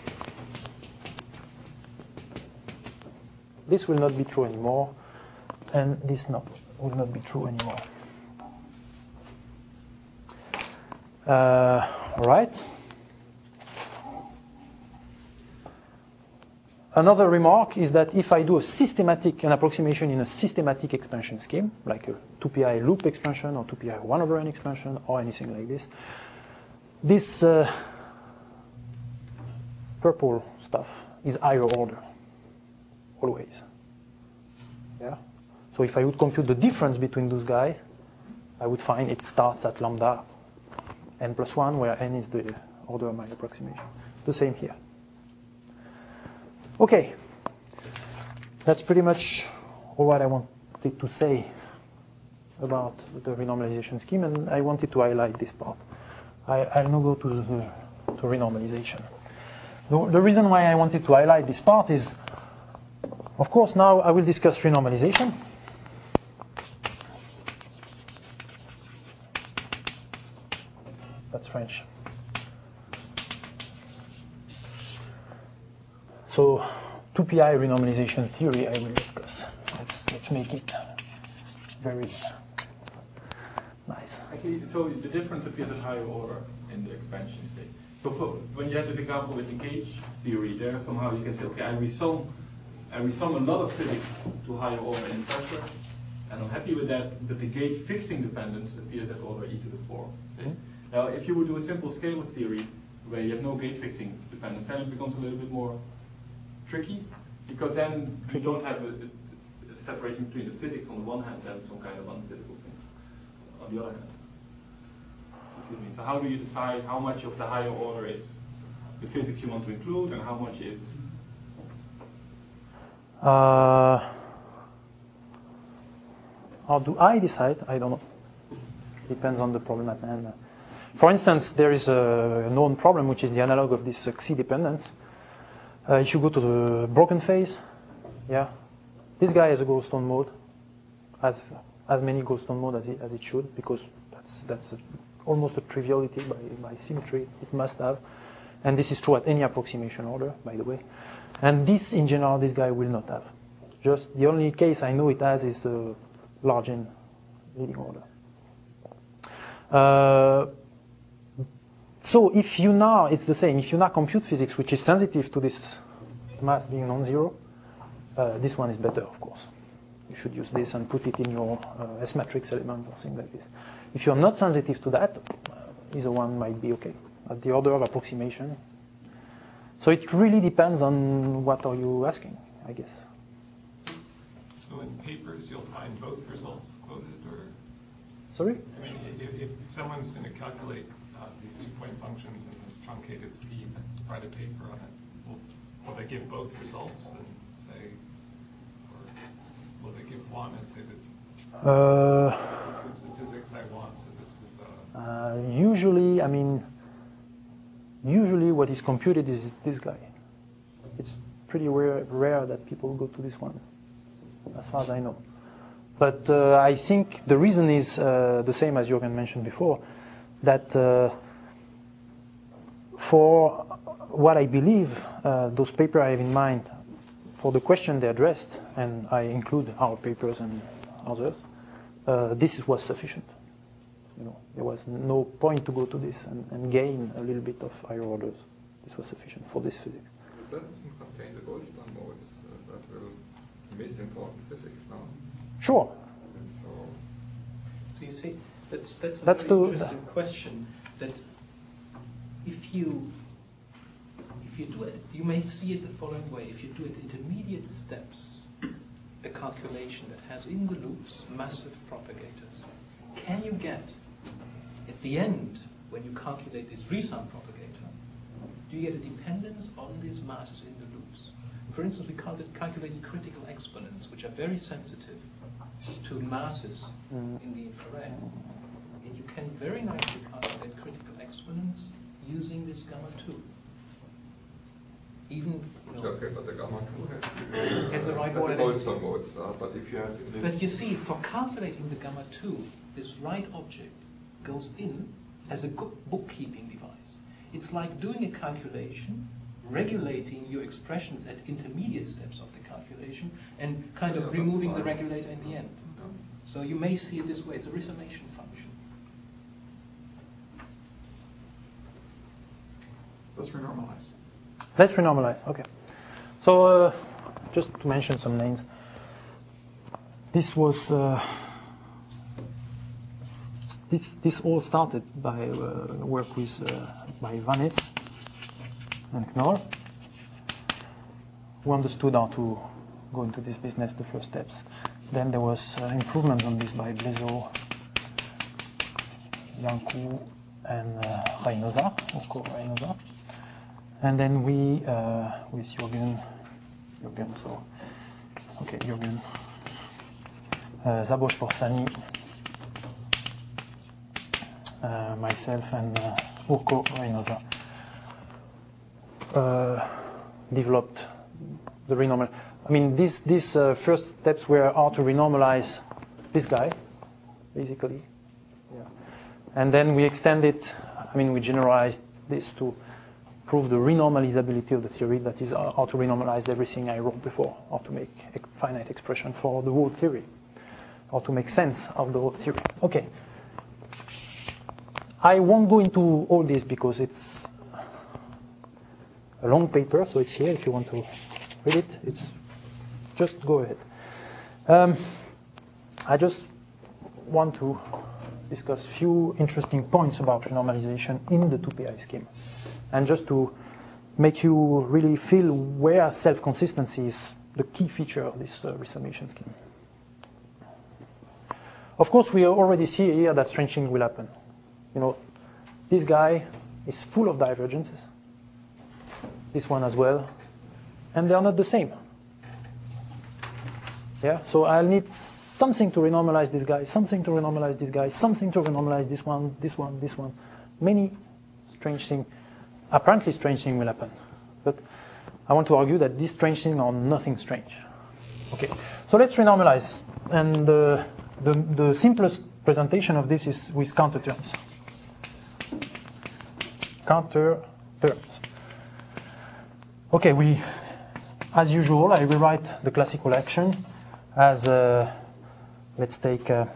Speaker 1: this will not be true anymore, and this will not be true anymore. All right. Another remark is that if I do an approximation in a systematic expansion scheme, like a 2pi loop expansion or 2pi 1 over n expansion or anything like this, this purple stuff is higher order, always. Yeah. So if I would compute the difference between those guys, I would find it starts at lambda n plus 1, where n is the order of my approximation. The same here. Okay, that's pretty much all what I wanted to say about the renormalization scheme, and I wanted to highlight this part. I'll now go to renormalization. The reason why I wanted to highlight this part is, of course, now I will discuss renormalization. That's French. So 2pi renormalization theory I will discuss. Let's make it very nice.
Speaker 6: Actually, so the difference appears at higher order in the expansion state. So when you have this example with the gauge theory, there somehow you can say, okay, I resum a lot of physics to higher order in pressure, and I'm happy with that, but the gauge fixing dependence appears at order e to the 4. See? Now, if you would do a simple scalar theory where you have no gauge fixing dependence, then it becomes a little bit more tricky, because then you don't have a separation between the physics on the one hand and some kind of unphysical thing on the other hand. So how do you decide how much of the higher order is the physics you want to include and how much is...
Speaker 1: How do I decide? I don't know. Depends on the problem at hand. For instance, there is a known problem which is the analog of this Xi dependence. If you go to the broken phase, yeah, this guy has a goldstone mode, has as many goldstone mode as it should, because that's almost a triviality by symmetry. It must have, and this is true at any approximation order, by the way. And this, in general, this guy will not have. Just the only case I know it has is large N leading order. So if you now, it's the same. If you now compute physics which is sensitive to this mass being non-zero, this one is better, of course. You should use this and put it in your S matrix element or things like this. If you're not sensitive to that, either one might be okay at the order of approximation. So it really depends on what are you asking, I guess.
Speaker 10: So in papers, you'll find both results quoted, or?
Speaker 1: Sorry?
Speaker 10: I mean, if someone's going to calculate these two-point functions in this truncated scheme and write a paper on it, will they give both results and say, or will they give one and say that this gives the physics I want, so this is
Speaker 1: usually what is computed is this guy. It's pretty rare that people go to this one, as far as I know. But I think the reason is the same as Jürgen mentioned before, that for what I believe, those papers I have in mind, for the question they addressed, and I include our papers and others, this was sufficient. There was no point to go to this and gain a little bit of higher orders. This was sufficient for this physics.
Speaker 2: If that doesn't contain the Goldstone modes, that will miss important physics now.
Speaker 1: Sure.
Speaker 7: So you see, that's a very interesting question. That if you do it, you may see it the following way. If you do it intermediate steps, a calculation that has in the loops massive propagators, can you get at the end, when you calculate this resum propagator, do you get a dependence on these masses in the loops? For instance, we calculated critical exponents, which are very sensitive to masses in the infrared. And you can very nicely calculate critical exponents using this gamma 2. Even
Speaker 2: okay, but the gamma 2
Speaker 7: has the right order.
Speaker 2: Goldstone modes, but if you have.
Speaker 7: But you see, for calculating the gamma 2, this right object goes in as a bookkeeping device. It's like doing a calculation, regulating your expressions at intermediate steps of the calculation, and kind of removing the regulator in the end. So you may see it this way. It's a resummation function.
Speaker 5: Let's renormalize.
Speaker 1: Let's renormalize. Okay. So just to mention some names. This was this all started by work with by Vanes and Knorr, who understood how to go into this business, the first steps. Then there was improvement on this by Blezo, Yanku, and Reynosa, Urko Reynosa. And then we, with Jürgen, Szabos Porsani, myself, and Urko Reynosa developed the renormal. I mean, these first steps were how to renormalize this guy, basically. Yeah. And then we extended, we generalized this to prove the renormalizability of the theory, that is how to renormalize everything I wrote before, how to make a finite expression for the whole theory, how to make sense of the whole theory. Okay. I won't go into all this because it's a long paper, so it's here if you want to read it. It's just go ahead. I just want to discuss a few interesting points about renormalization in the 2PI scheme, and just to make you really feel where self-consistency is the key feature of this resummation scheme. Of course, we already see here that stretching will happen. You know, this guy is full of divergences. This one as well, and they are not the same. Yeah, so I'll need something to renormalize this guy, something to renormalize this guy, something to renormalize this one, this one, this one. Many strange things, apparently strange things will happen. But I want to argue that these strange things are nothing strange. Okay, so let's renormalize. And the simplest presentation of this is with counter terms. Counter terms. Okay, as usual, I rewrite the classical action as let's take it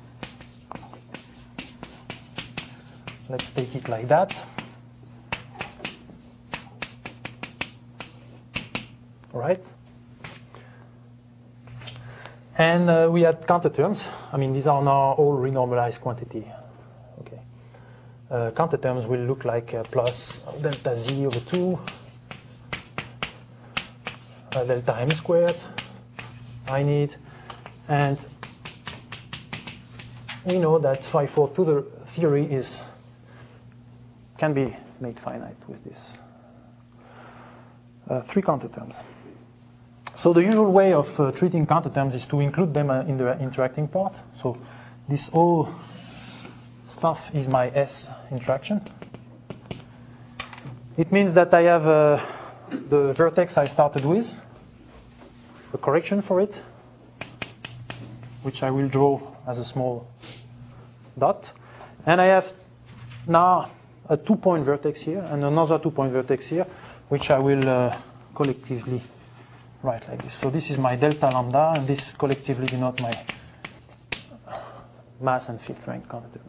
Speaker 1: like that. All right. And we had counter terms. I mean, these are now all renormalized quantity. Okay. Counter terms will look like plus delta z over 2 delta m squared I need, and we know that phi 4 to the theory can be made finite with this 3 counter terms. So the usual way of treating counter terms is to include them in the interacting part. So this whole stuff is my S interaction. It means that I have the vertex I started with, a correction for it, which I will draw as a small dot. And I have now a 2-point vertex here and another 2-point vertex here, which I will collectively write like this. So this is my delta lambda, and this collectively denote my mass and field strength counter terms.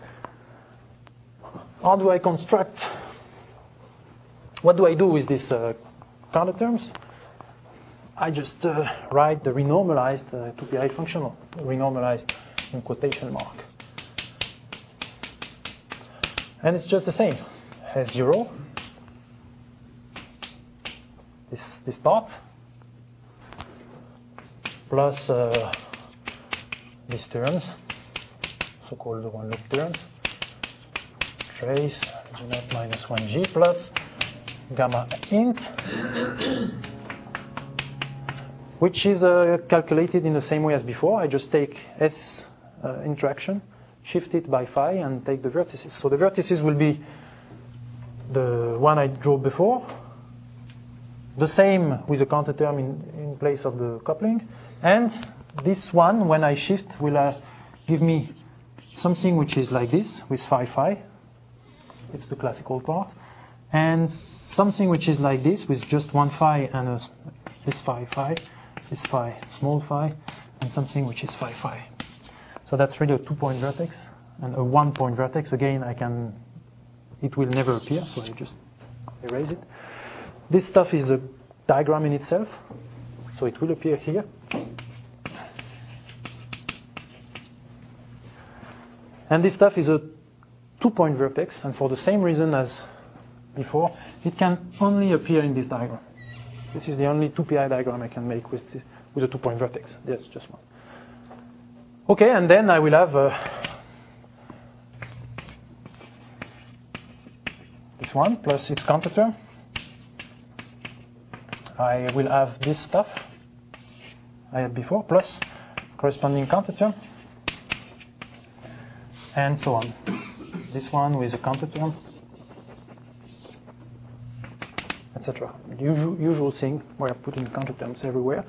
Speaker 1: How do I construct? What do I do with these counter terms? I just write the renormalized 2PI functional, renormalized in quotation mark. And it's just the same. S0, this part, plus these terms, so-called one-loop terms, trace g naught minus 1g plus gamma int, which is calculated in the same way as before. I just take S interaction, shift it by phi, and take the vertices. So the vertices will be the one I drew before, the same with the counter term in place of the coupling, and this one, when I shift, will give me something which is like this, with phi. It's the classical part. And something which is like this, with just one phi and this phi, this phi, small phi, and something which is phi. So that's really a 2-point vertex. And a 1-point vertex, again, it will never appear, so I just erase it. This stuff is a diagram in itself, so it will appear here. And this stuff is a 2-point vertex, and for the same reason as before, it can only appear in this diagram. This is the only 2PI diagram I can make with a 2-point vertex. There's just one. Okay, and then I will have this one plus its counter term. I will have this stuff I had before plus corresponding counter term, and so on. This one with a counter term, etc. Usual thing where I put in counter terms everywhere.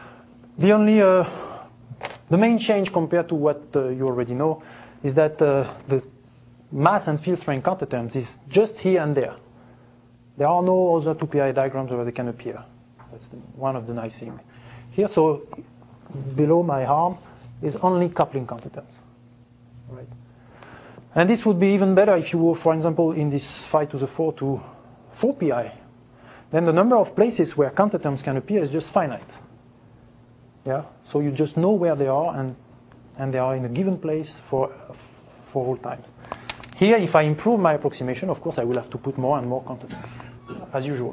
Speaker 1: The main change compared to what you already know is that the mass and field strength counter terms is just here and there. There are no other 2PI diagrams where they can appear. That's one of the nice things here. So below my arm is only coupling counter terms. Right. And this would be even better if you were, for example, in this 5 to the 4 to 4 pi. Then the number of places where counterterms can appear is just finite. Yeah. So you just know where they are, and they are in a given place for all times. Here, if I improve my approximation, of course, I will have to put more and more counterterms, as usual.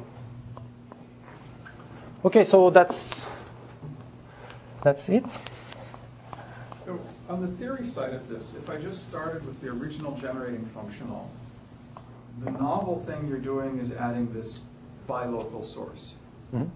Speaker 1: Okay, so that's it.
Speaker 5: So on the theory side of this, if I just started with the original generating functional, the novel thing you're doing is adding this bilocal source.
Speaker 1: Mm-hmm.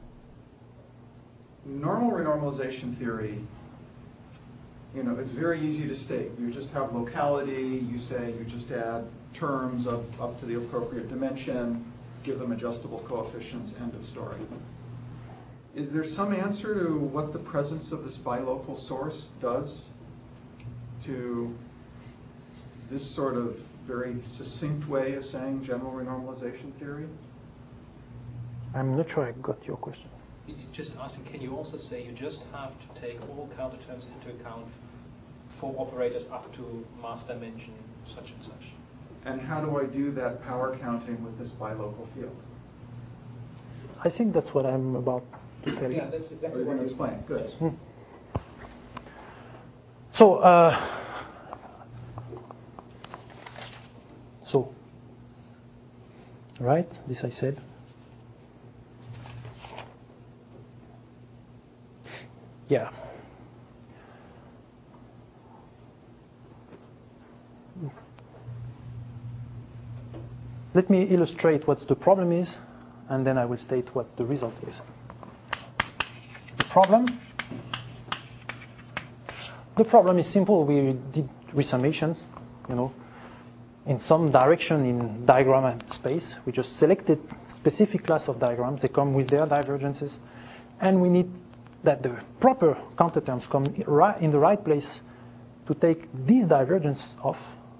Speaker 5: Normal renormalization theory, it's very easy to state. You just have locality, you say you just add terms up to the appropriate dimension, give them adjustable coefficients, end of story. Is there some answer to what the presence of this bilocal source does to this sort of very succinct way of saying general renormalization theory?
Speaker 1: I'm not sure I got your question.
Speaker 7: He's just asking, can you also say you just have to take all counterterms into account for operators up to mass dimension such and such?
Speaker 5: And how do I do that power counting with this bilocal field?
Speaker 1: I think that's what I'm about to tell you.
Speaker 7: Yeah, that's exactly
Speaker 5: Are you
Speaker 7: what
Speaker 5: going to explain? Good.
Speaker 1: So, right, this I said. Yeah. Let me illustrate what the problem is, and then I will state what the result is. The problem is simple. We did resummations, in some direction in diagram space. We just selected specific class of diagrams. They come with their divergences, and we need that the proper counterterms come in the right place to take these divergences off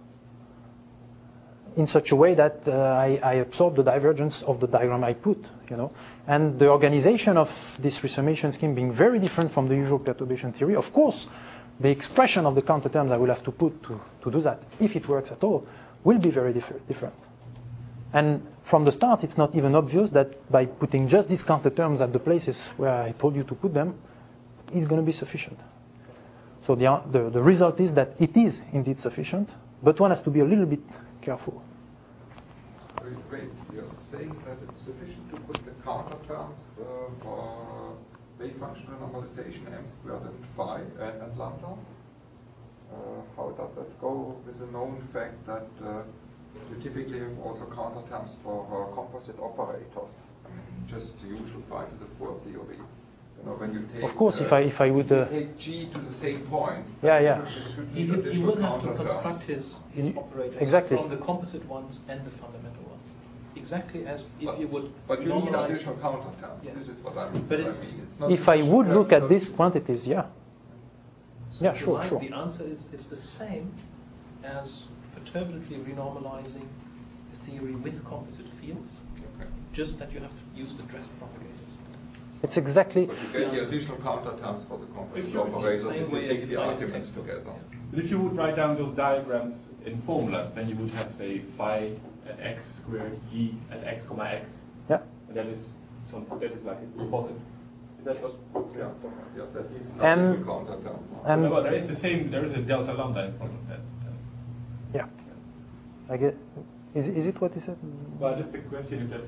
Speaker 1: in such a way that I absorb the divergence of the diagram I put, And the organization of this resummation scheme being very different from the usual perturbation theory, of course, the expression of the counterterms I will have to put to do that, if it works at all, will be very different. And from the start, it's not even obvious that by putting just these counterterms at the places where I told you to put them, is going to be sufficient. So the result is that it is indeed sufficient, but one has to be a little bit careful.
Speaker 2: Wait, you're saying that it's sufficient to put the counter terms for wave function normalization m squared and phi and lambda? How does that go with the known fact that you typically have also counter terms for composite operators? I mean, just the usual phi to the 4 theory. When you take,
Speaker 1: of course, if I would
Speaker 2: take G to the same points,
Speaker 7: he will have to construct his operators
Speaker 1: exactly
Speaker 7: from the composite ones and the fundamental ones, exactly as if you would.
Speaker 2: But you need additional counter terms.
Speaker 7: Yes.
Speaker 2: This is what I mean.
Speaker 7: It's
Speaker 2: not
Speaker 1: if I would look at these quantities,
Speaker 7: So
Speaker 1: sure.
Speaker 7: The answer is it's the same as perturbatively renormalizing a theory with composite fields, just that you have to use the dressed propagators.
Speaker 1: It's exactly.
Speaker 2: But you get the additional counter terms for the composite operators if you take the arguments together.
Speaker 6: But if you would write down those diagrams in formulas, then you would have, say, phi at x squared, g at x comma x.
Speaker 1: Yeah.
Speaker 6: And that is like a composite. Is that what?
Speaker 2: Yeah, that needs an additional counter term.
Speaker 1: And
Speaker 6: well, there is a delta lambda in front of that.
Speaker 1: Yeah. I get. Is it what he said?
Speaker 6: Well, just a question if that's.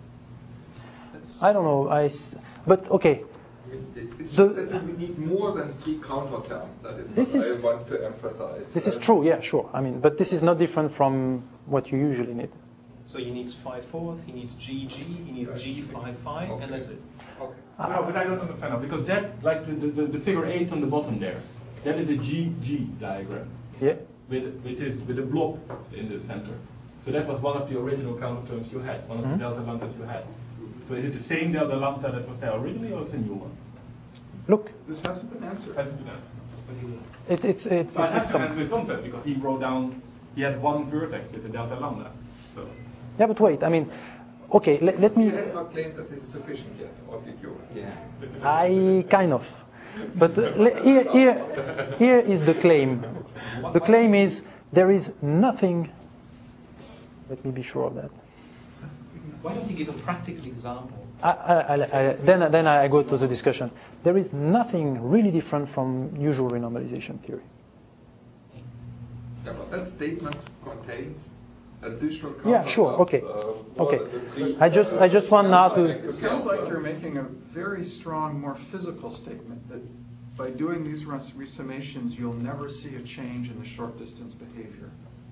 Speaker 1: I don't know. But okay.
Speaker 2: It's just that we need more than 3 counter terms. That is what I want to emphasize.
Speaker 1: This is true. Yeah, sure. I mean, but this is not different from what you usually need.
Speaker 7: So he needs phi fourth, he needs GG, he needs G phi phi, and that's it.
Speaker 2: Okay.
Speaker 6: No, but I don't understand now, because that, like the figure 8 on the bottom there, that is a GG diagram.
Speaker 1: Yeah.
Speaker 6: With a blob in the center. So that was one of the original counter terms you had, one of the delta lambdas you had. So is it the same delta lambda that was there originally, or is it a new one?
Speaker 1: Look.
Speaker 5: This hasn't been answered.
Speaker 6: Hasn't been answered.
Speaker 1: It's
Speaker 6: it has been answered with Sunset, because he wrote down, he had one vertex with the delta lambda. So.
Speaker 1: Yeah, but wait, I mean, okay, let me.
Speaker 2: He has not claimed that this is sufficient yet, or did you? Yeah.
Speaker 1: I kind of. But here is the claim. The claim is there is nothing. Let me be sure of that.
Speaker 7: Why don't you give a practical example?
Speaker 1: Then I go to the discussion. There is nothing really different from usual renormalization theory.
Speaker 2: Yeah, but that statement contains additional concepts.
Speaker 1: Yeah, sure. Okay. Okay. I just want now to.
Speaker 5: It sounds like you're making a very strong, more physical statement that by doing these resummations, you'll never see a change in the short distance behavior.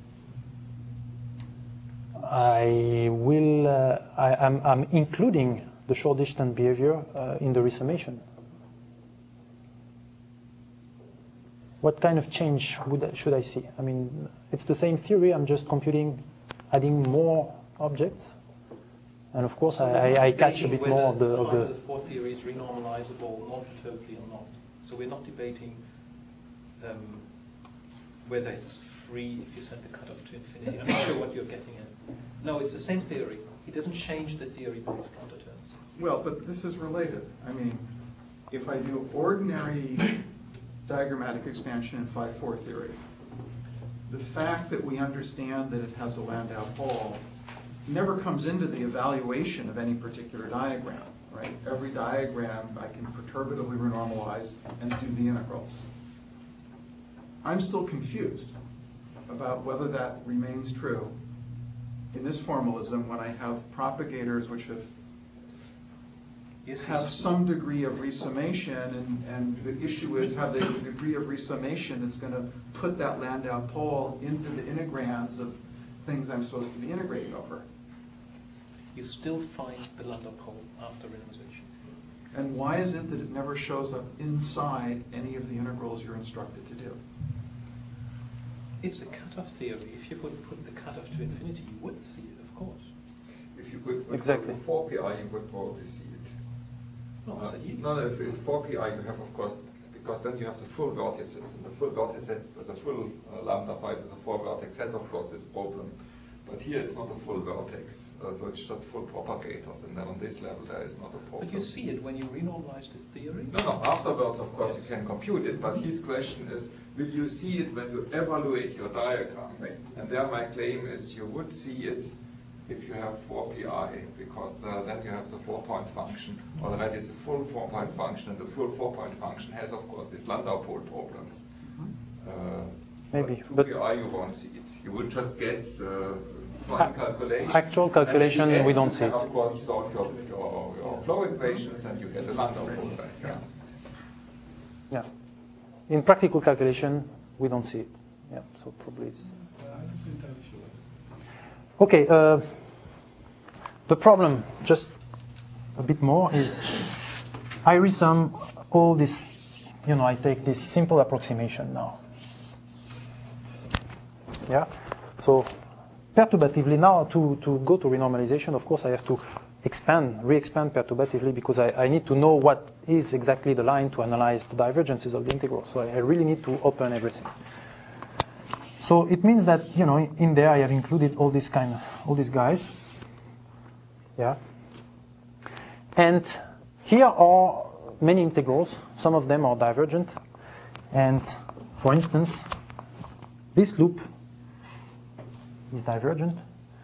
Speaker 1: I'm including the short distance behavior in the resummation. What kind of change should I see? I mean, it's the same theory. I'm just computing, adding more objects, and of course, I catch a bit more of the.
Speaker 7: The four theory is renormalizable non-totally or not. So we're not debating whether it's free if you set the cutoff to infinity. I'm not sure what you're getting at. No, it's the same theory. It doesn't change the theory by its counterterms.
Speaker 5: Well, but this is related. I mean, if I do ordinary diagrammatic expansion in 5-4 theory, the fact that we understand that it has a Landau pole never comes into the evaluation of any particular diagram, right? Every diagram I can perturbatively renormalize and do the integrals. I'm still confused about whether that remains true in this formalism when I have propagators which have some degree of resummation, and the issue is have they a degree of resummation that's going to put that Landau pole into the integrands of things I'm supposed to be integrating over.
Speaker 7: You still find the Landau pole after renormalization.
Speaker 5: And why is it that it never shows up inside any of the integrals you're instructed to do?
Speaker 7: It's a cutoff theory. If you would put the cutoff to infinity, you would see it, of course.
Speaker 2: If you could put
Speaker 1: exactly
Speaker 2: 4pi, you would probably see it.
Speaker 7: No,
Speaker 2: if in 4pi you have, of course, because then you have the full vertices, and the full vertex, the full lambda phi is a 4 vertex has, of course, this problem. But here it's not a full vertex, so it's just full propagators, and then on this level there is not a problem.
Speaker 7: But you see it when you renormalize this theory?
Speaker 2: No, afterwards, of course, you can compute it, but his question is, will you see it when you evaluate your diagrams?
Speaker 5: Right.
Speaker 2: And there my claim is you would see it if you have 4pi, because then you have the 4-point function. Already it's a full 4-point function, and the full 4-point function has, of course, these Landau pole problems.
Speaker 1: Maybe,
Speaker 2: but 2pi you won't see it. You would just get fine calculation.
Speaker 1: Actual calculation, we don't see it.
Speaker 2: And of course, solve your flow equations, and you get a Landau pole back.
Speaker 1: Yeah. In practical calculation, we don't see it. Yeah. So probably it's. Okay. The problem, just a bit more, is I resum all this. I take this simple approximation now. Yeah. So perturbatively now to go to renormalization, of course, I have to re-expand perturbatively, because I need to know what is exactly the line to analyze the divergences of the integral. So I really need to open everything. So it means that in there I have included all these guys. Yeah. And here are many integrals. Some of them are divergent. And for instance, this loop is divergent.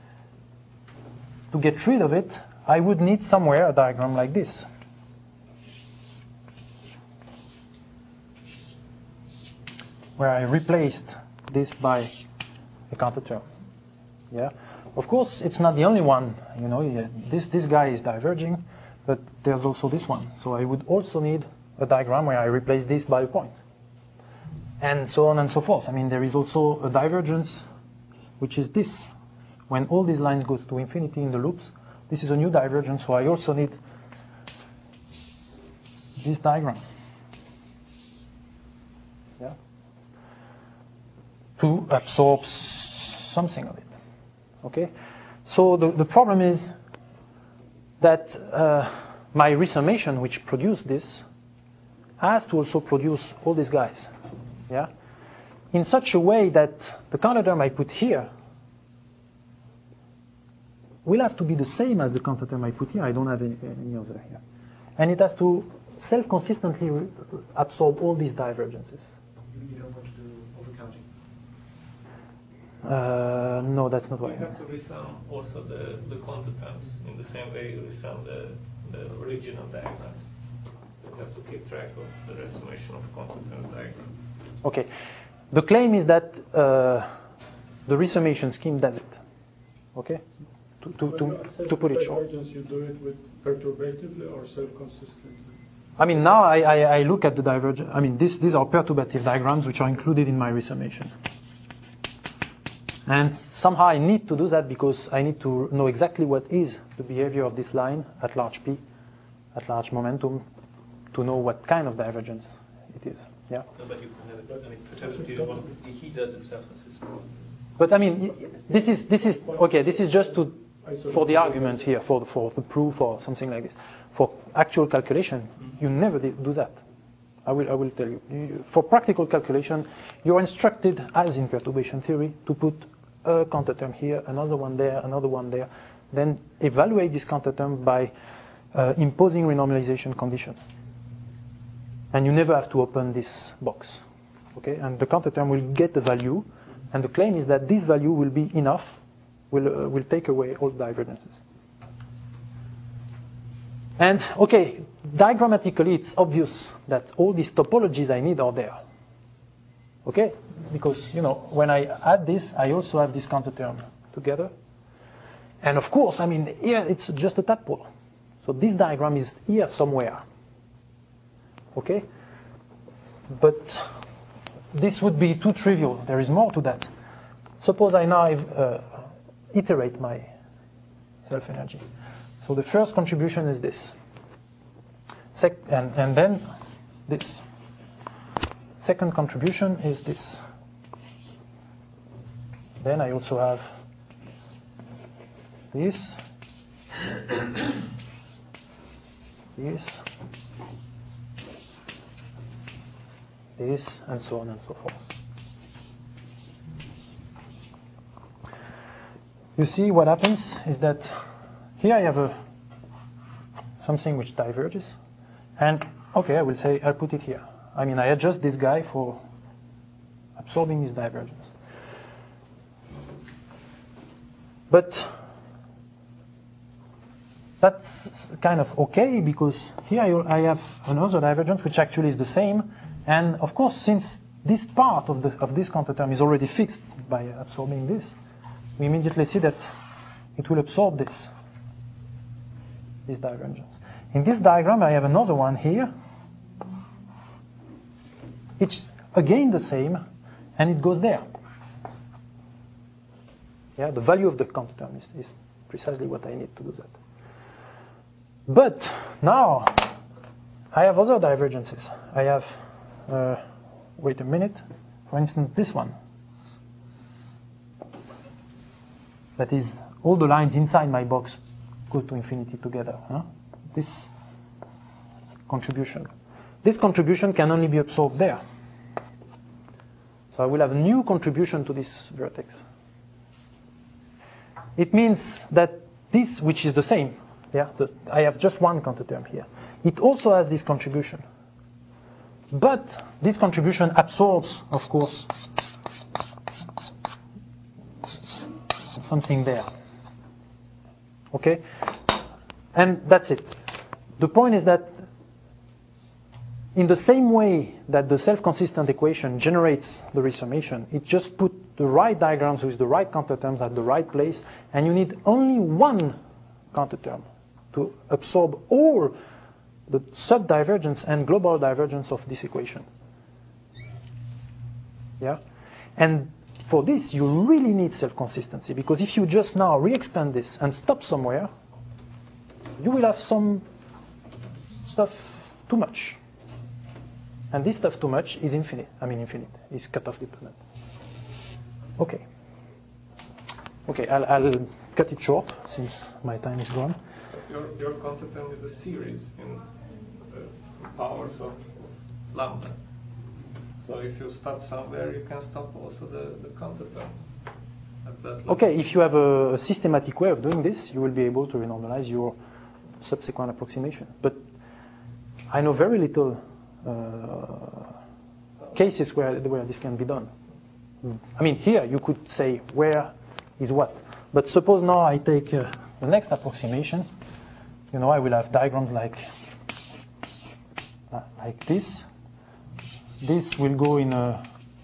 Speaker 1: To get rid of it, I would need somewhere a diagram like this. Where I replaced this by a counterterm. Yeah. Of course, it's not the only one. This guy is diverging, but there's also this one. So I would also need a diagram where I replace this by a point. And so on and so forth. I mean, there is also a divergence, which is this. When all these lines go to infinity in the loops, this is a new divergence, so I also need this diagram. Yeah. To absorb something of it. Okay? So the problem is that my resummation, which produced this, has to also produce all these guys. Yeah? In such a way that the counterterm I put here will have to be the same as the counterterm I put here. I don't have any other here. And it has to self-consistently absorb all these divergences.
Speaker 3: You don't want to do overcounting?
Speaker 1: No, that's not what I
Speaker 11: You
Speaker 1: mean.
Speaker 11: have to resum also the quanta terms in the same way you resum the original diagrams. So you have to keep track of the resummation of quanta term diagrams.
Speaker 1: Okay. The claim is that the resummation scheme does it. Okay? To put it short.
Speaker 8: You do it with perturbatively or self-consistently?
Speaker 1: I mean, now I look at the divergence. I mean, these are perturbative diagrams which are included in my resummation. And somehow I need to do that because I need to know exactly what is the behavior of this line at large p, at large momentum, to know what kind of divergence it is. Yeah.
Speaker 7: No, but you can have it. I mean, perturbativity, he does it self-consistently.
Speaker 1: But I mean, this is okay. This is just for the argument here, for the proof or something like this. For actual calculation, you never do that. I will tell you. For practical calculation, you are instructed, as in perturbation theory, to put a counter term here, another one there, another one there. Then evaluate this counter term by imposing renormalization conditions. And you never have to open this box. Okay? And the counter term will get the value. And the claim is that this value will be enough, will take away all divergences. And okay, diagrammatically it's obvious that all these topologies I need are there. Okay? Because, when I add this, I also have this counter term together. And of course, I mean, here it's just a tadpole. So this diagram is here somewhere. Okay? But this would be too trivial. There is more to that. Suppose I now iterate my self-energy. So the first contribution is this. And then this. Second contribution is this. Then I also have this, this, this, and so on and so forth. You see what happens is that here I have something which diverges, and okay, I will say I'll put it here. I mean, I adjust this guy for absorbing this divergence. But that's kind of okay because here I have another divergence which actually is the same, and of course, since this part of this counter term is already fixed by absorbing this, we immediately see that it will absorb this divergence. In this diagram, I have another one here. It's again the same, and it goes there. Yeah, the value of the counter term is precisely what I need to do that. But now I have other divergences. I have, wait a minute, for instance, this one. That is, all the lines inside my box go to infinity together. Huh? This contribution. This contribution can only be absorbed there. So I will have a new contribution to this vertex. It means that this, which is the same, I have just one counter term here. It also has this contribution. But this contribution absorbs, of course, something there. Okay? And that's it. The point is that in the same way that the self-consistent equation generates the resummation, it just put the right diagrams with the right counter terms at the right place, and you need only one counter term to absorb all the subdivergence and global divergence of this equation. Yeah? And for this, you really need self-consistency, because if you just now re-expand this and stop somewhere, you will have some stuff too much. And this stuff too much is infinite. Is cutoff dependent. Okay. Okay, I'll cut it short since my time is gone.
Speaker 11: Your counter term is a series in powers of lambda. So if you stop somewhere, you can stop also the counter terms at that level.
Speaker 1: Okay, if you have a systematic way of doing this, you will be able to renormalize your subsequent approximation. But I know very little cases where this can be done. I mean, here you could say where is what. But suppose now I take the next approximation. I will have diagrams like this. This will go in a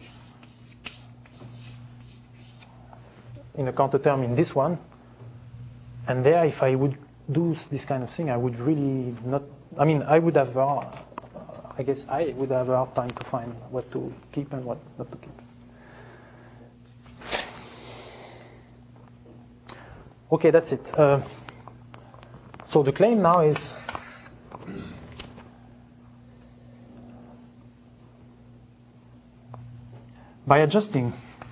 Speaker 1: counter term in this one. And there, if I would do this kind of thing, I would really not. I mean, I would have. I guess I would have a hard time to find what to keep and what not to keep. Okay, that's it. So the claim now is by adjusting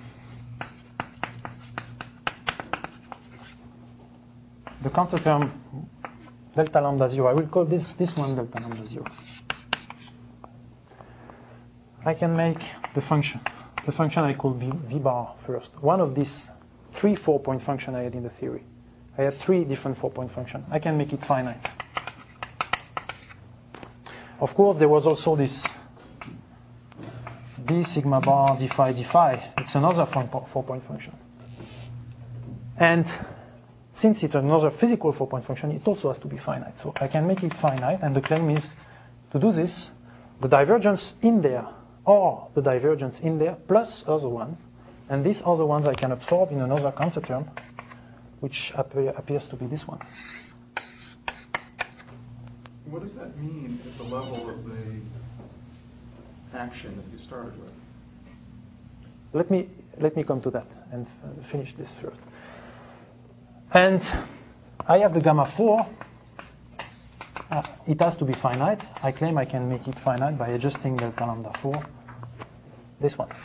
Speaker 1: the counter term delta lambda 0, I will call this one delta lambda 0. I can make the function I call v bar first. One of these 3 4-point functions I had in the theory. I had 3 different 4-point functions. I can make it finite. Of course, there was also this d sigma bar d phi. It's another 4-point function. And since it's another physical 4-point function, it also has to be finite. So I can make it finite, and the claim is to do this, the divergence in there or the divergence in there plus other ones, and these other ones I can absorb in another counter term, which appears to be this one.
Speaker 5: What does that mean at the level of the action that you started with?
Speaker 1: Let me come to that and finish this first. And I have the gamma 4. It has to be finite. I claim I can make it finite by adjusting delta lambda 4. This one.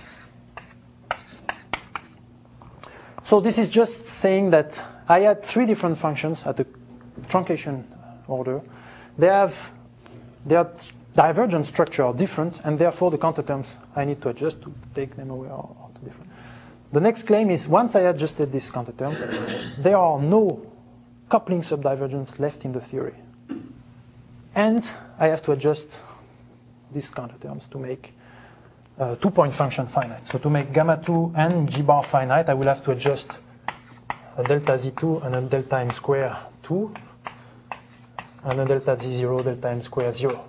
Speaker 1: So this is just saying that I had 3 different functions at the truncation order. Their divergent structure are different, and therefore the counter terms I need to adjust to take them away are different. The next claim is once I adjusted this counter term, there are no coupling subdivergence left in the theory. And I have to adjust these counter terms to make 2-point function finite. So to make gamma 2 and g bar finite, I will have to adjust a delta z2 and a delta m square 2 and a delta z0, delta m square 0.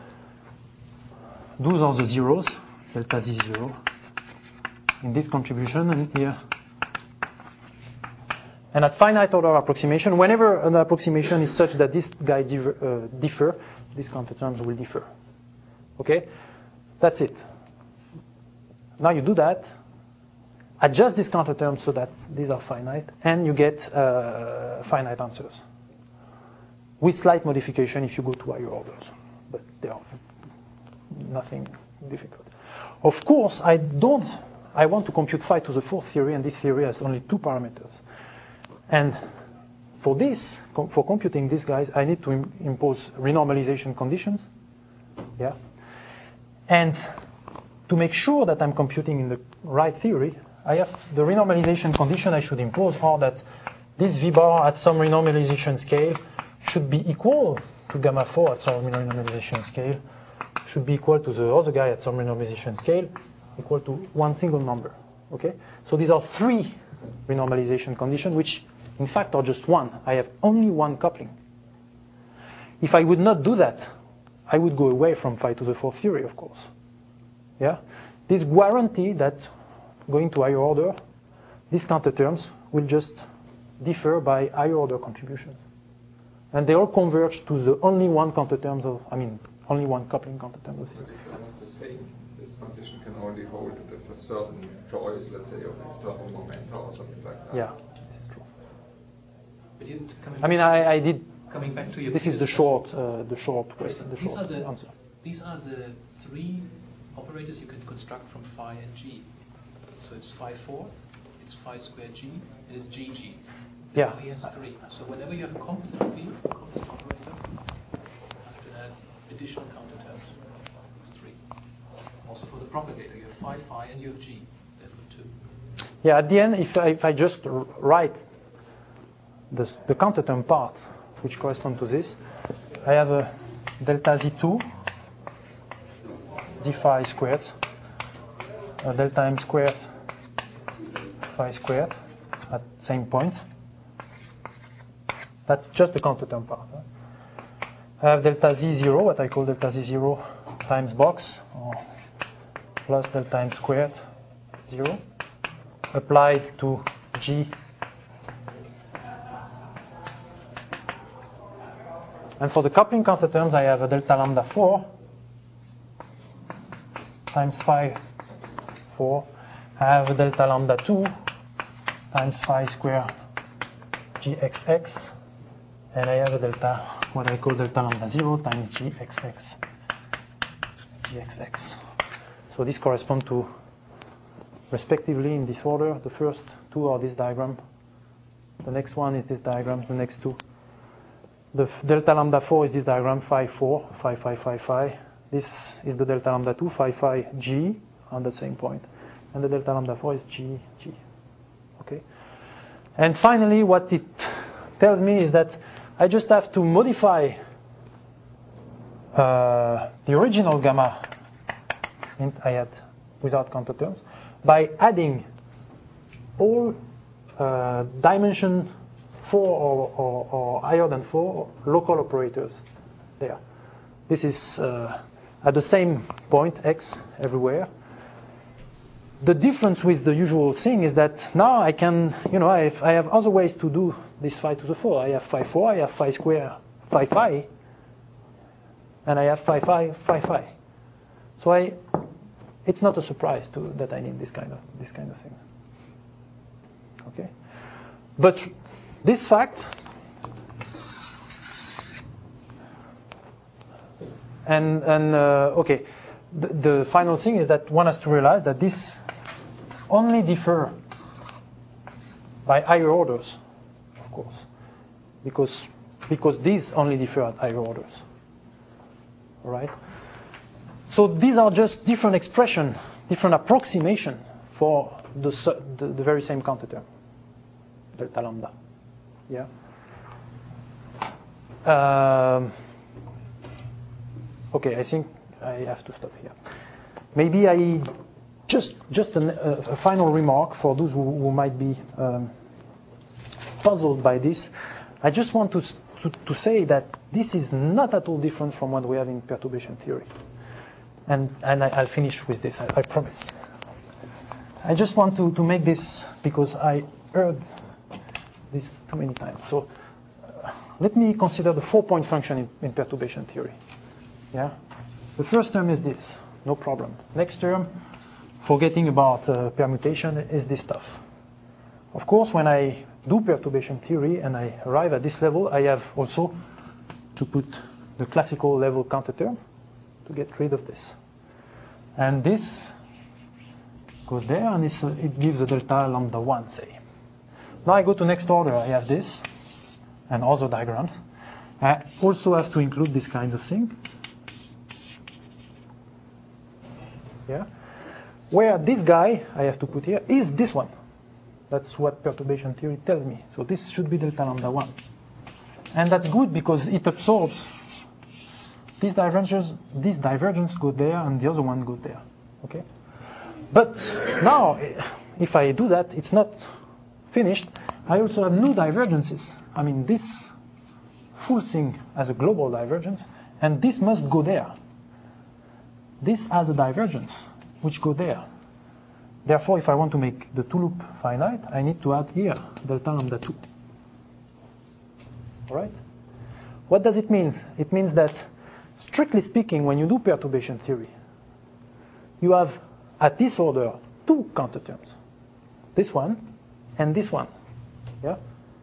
Speaker 1: Those are the zeros, delta z0, in this contribution and here. And at finite order approximation, whenever an approximation is such that this guy differ, these counter terms will differ. Okay? That's it. Now you do that, adjust these counter terms so that these are finite, and you get finite answers. With slight modification if you go to higher orders. But they are nothing difficult. Of course, I want to compute phi to the 4th theory, and this theory has only 2 parameters. And for this, for computing these guys, I need to impose renormalization conditions. Yeah. And to make sure that I'm computing in the right theory, I have the renormalization condition I should impose are that this V bar at some renormalization scale should be equal to gamma 4 at some renormalization scale, should be equal to the other guy at some renormalization scale, equal to one single number. Okay? So these are 3 renormalization conditions, which in fact are just 1. I have only 1 coupling. If I would not do that, I would go away from phi to the 4th theory, of course. Yeah? This guarantee that going to higher order, these counter terms will just differ by higher order contributions. And they all converge to the only 1 counter terms of, only 1 coupling counter term of
Speaker 2: But if you are not the same, this condition can only hold if a certain choice, let's say, of external momenta or something like that.
Speaker 1: Yeah, this is true.
Speaker 7: But
Speaker 1: I did.
Speaker 7: Coming back to your.
Speaker 1: This is the short question.
Speaker 7: These are the 3 operators you can construct from phi and g. So it's phi 4th, it's phi squared g, and it's gg.
Speaker 1: Yeah.
Speaker 7: He has 3. So whenever you have a composite field, a composite operator, you have to add additional counter terms. It's 3. Also for the propagator, you have phi, and you have g. Therefore 2.
Speaker 1: Yeah. At the end, if I just write the counter term part, which correspond to this, I have a delta z2 d phi squared, a delta m squared phi squared at same point. That's just the counterterm part. I have delta Z0, what I call delta Z0 times box, or plus delta M squared 0, applied to G. And for the coupling counterterms, I have a delta lambda 4 times phi 4. I have a delta lambda 2 times phi square gxx. And I have a delta, what I call delta lambda 0 times gxx. So these correspond to, respectively in this order, the first two are this diagram. The next one is this diagram, the next two. The delta lambda 4 is this diagram, phi 4, phi phi phi phi. This is the delta lambda 2, phi phi g, on the same point. And the delta lambda 4 is g, g. Okay? And finally, what it tells me is that I just have to modify the original gamma int I had without counterterms by adding all dimension 4 or higher than 4 local operators there. This is at the same point, x, everywhere. The difference with the usual thing is that now I can, I have other ways to do this phi to the 4. I have phi 4, I have phi square, phi phi, and I have phi phi, phi phi. So it's not a surprise that I need this kind of thing. Okay, but this fact and okay, the final thing is that one has to realize that this only differ by higher orders, of course, because these only differ at higher orders. All right. So these are just different expression, different approximation for the very same counterterm, delta lambda. Yeah. Okay, I think I have to stop here. Maybe I just a final remark for those who might be puzzled by this. I just want to say that this is not at all different from what we have in perturbation theory. And I'll finish with this, I promise. I just want to make this because I heard this too many times. So let me consider the 4-point function in perturbation theory. Yeah, the first term is this, no problem. Next term, forgetting about permutation, is this stuff. Of course, when I do perturbation theory and I arrive at this level, I have also to put the classical level counterterm to get rid of this. And this goes there, and it gives a delta lambda 1, say. Now I go to next order, I have this, and other diagrams. I also have to include this kind of thing. Yeah, where this guy I have to put here is this one. That's what perturbation theory tells me. So this should be delta lambda 1. And that's good because it absorbs this divergence goes there and the other one goes there. Okay? But now, if I do that, it's not finished. I also have new divergences. I mean, this full thing has a global divergence, and this must go there. This has a divergence, which go there. Therefore, if I want to make the two-loop finite, I need to add here delta lambda 2. All right? What does it mean? It means that, strictly speaking, when you do perturbation theory, you have, at this order, two counterterms. This one and this one. Yeah?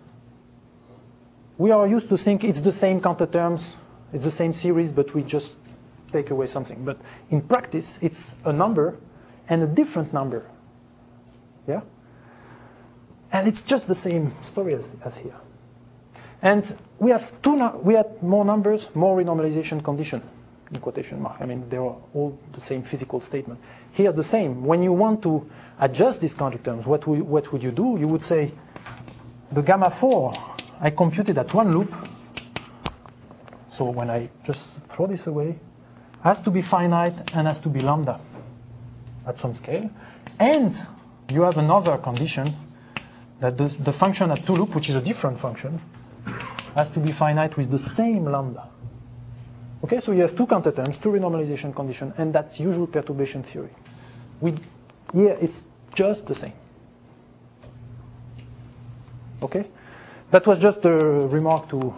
Speaker 1: We are used to think it's the same counterterms, it's the same series, but we just take away something. But in practice, it's a number and a different number. Yeah? And it's just the same story as here. And we have more numbers, more renormalization condition, in quotation mark. I mean, they are all the same physical statement. Here's the same. When you want to adjust these counterterms, what would you do? You would say, the gamma 4, I computed at one loop. So when I just throw this away, has to be finite and has to be lambda at some scale. And you have another condition, that the function at 2 loop, which is a different function, has to be finite with the same lambda. Okay, so you have 2 counterterms, 2 renormalization conditions, and that's usual perturbation theory. Here it's just the same. Okay, that was just a remark to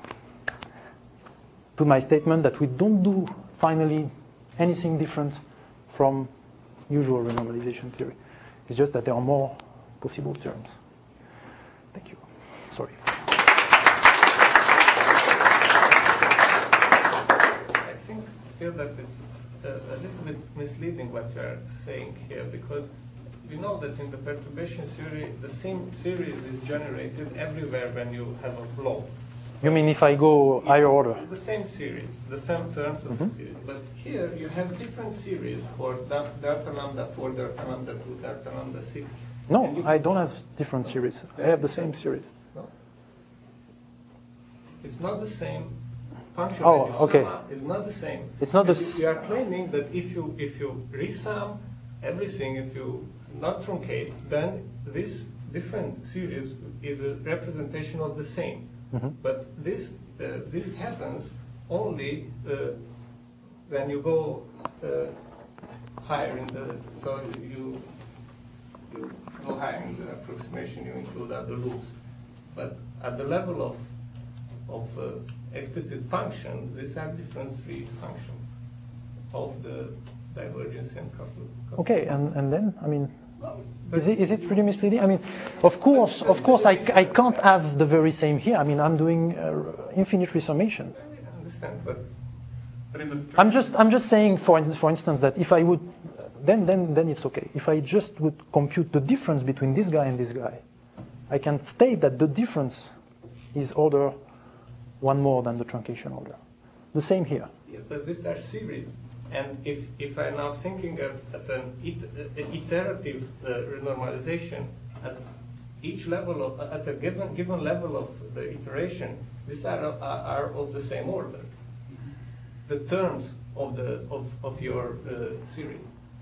Speaker 1: my statement that we don't do finally anything different from usual renormalization theory. It's just that there are more possible terms. Thank you. Sorry.
Speaker 11: I think still that it's a little bit misleading what you're saying here, because we know that in the perturbation theory, the same series is generated everywhere when you have a flow.
Speaker 1: You mean if I go higher order?
Speaker 11: The same series, the same terms of the series. But here you have different series for delta lambda 4, delta lambda 2, delta lambda 6.
Speaker 1: No, I don't have different series. I have the same series.
Speaker 11: No. It's not the same function.
Speaker 1: Oh, okay.
Speaker 11: It's not the same.
Speaker 1: It's not the
Speaker 11: You are claiming that if you resum everything, if you not truncate, then this different series is a representation of the same. But this happens only when you go higher in the, so you go higher in the approximation, you include other loops. But at the level of explicit function, these are different 3 functions of the divergence and couple.
Speaker 1: Okay, and then, I mean, is it really misleading? I mean, of course, I can't have the very same here. I mean, I'm doing infinite resummation.
Speaker 11: I understand, but
Speaker 1: I'm just saying, for instance, that if I would, then it's okay. If I just would compute the difference between this guy and this guy, I can state that the difference is order 1 more than the truncation order. The same here.
Speaker 11: Yes, but these are series. And if I'm now thinking at an iterative renormalization, at each level at a given level of the iteration, these are of the same order. The terms of your series.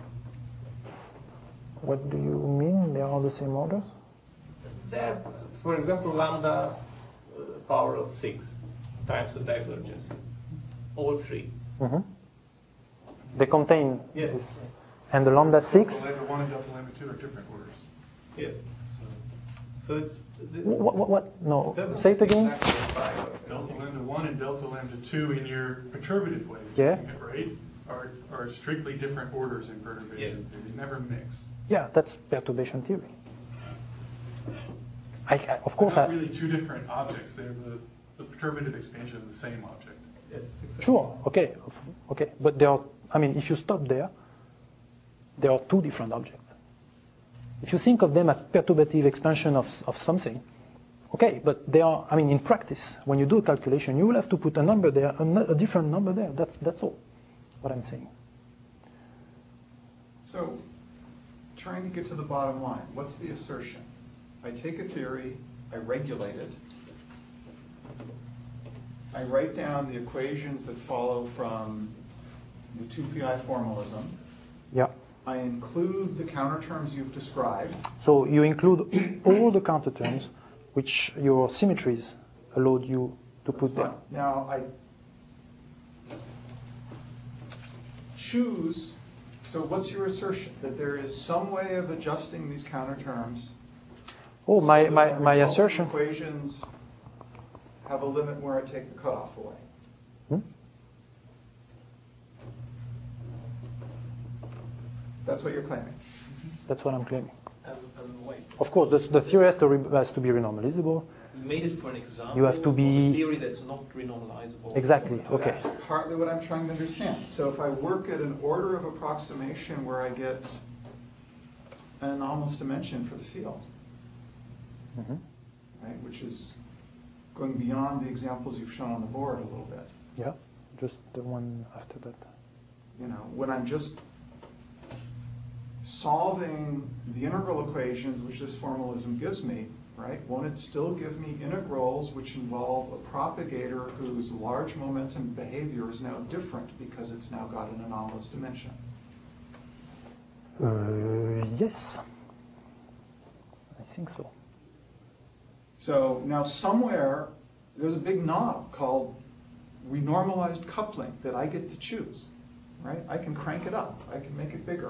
Speaker 1: What do you mean? They are all the same orders?
Speaker 11: They're, for example, lambda power of 6 times the divergence. All 3.
Speaker 1: They contain
Speaker 11: yes.
Speaker 1: This. And the lambda 6?
Speaker 4: Delta lambda 1 and delta lambda 2 are different orders.
Speaker 11: Yes. So it's...
Speaker 1: What? No. Say it again.
Speaker 4: Delta lambda 1 and delta lambda 2 in your perturbative wave,
Speaker 1: yeah.
Speaker 4: right, are strictly different orders in perturbation theory. They never mix.
Speaker 1: Yeah, that's perturbation theory. Of course,
Speaker 4: they're not really 2 different objects. They're the perturbative expansion of the same object.
Speaker 11: Yes, exactly.
Speaker 1: Sure. Okay. But there are. I mean, if you stop there are 2 different objects. If you think of them as perturbative expansion of something, okay, but they are. I mean, in practice, when you do a calculation, you will have to put a number there, a different number there. That's all. What I'm saying.
Speaker 5: So, trying to get to the bottom line, what's the assertion? I take a theory, I regulate it, I write down the equations that follow from the 2PI formalism.
Speaker 1: Yeah.
Speaker 5: I include the counterterms you've described.
Speaker 1: So you include all the counterterms which your symmetries allowed you to put there.
Speaker 5: Now I choose. So what's your assertion? That there is some way of adjusting these counterterms?
Speaker 1: Oh,
Speaker 5: so
Speaker 1: my assertion.
Speaker 5: Equations have a limit where I take the cutoff away. That's what you're claiming.
Speaker 1: That's what I'm claiming.
Speaker 7: Wait.
Speaker 1: Of course, the theory has to be renormalizable.
Speaker 7: You made it for an example.
Speaker 1: You have to be
Speaker 7: of a theory that's not renormalizable.
Speaker 1: Exactly. Okay.
Speaker 5: That's partly what I'm trying to understand. So if I work at an order of approximation where I get an anomalous dimension for the field, right, which is going beyond the examples you've shown on the board a little bit.
Speaker 1: Yeah, just the one after that.
Speaker 5: You know, when I'm just solving the integral equations which this formalism gives me, right, won't it still give me integrals which involve a propagator whose large momentum behavior is now different because it's now got an anomalous dimension?
Speaker 1: Yes. I think so.
Speaker 5: So now somewhere there's a big knob called renormalized coupling that I get to choose, right? I can crank it up. I can make it bigger.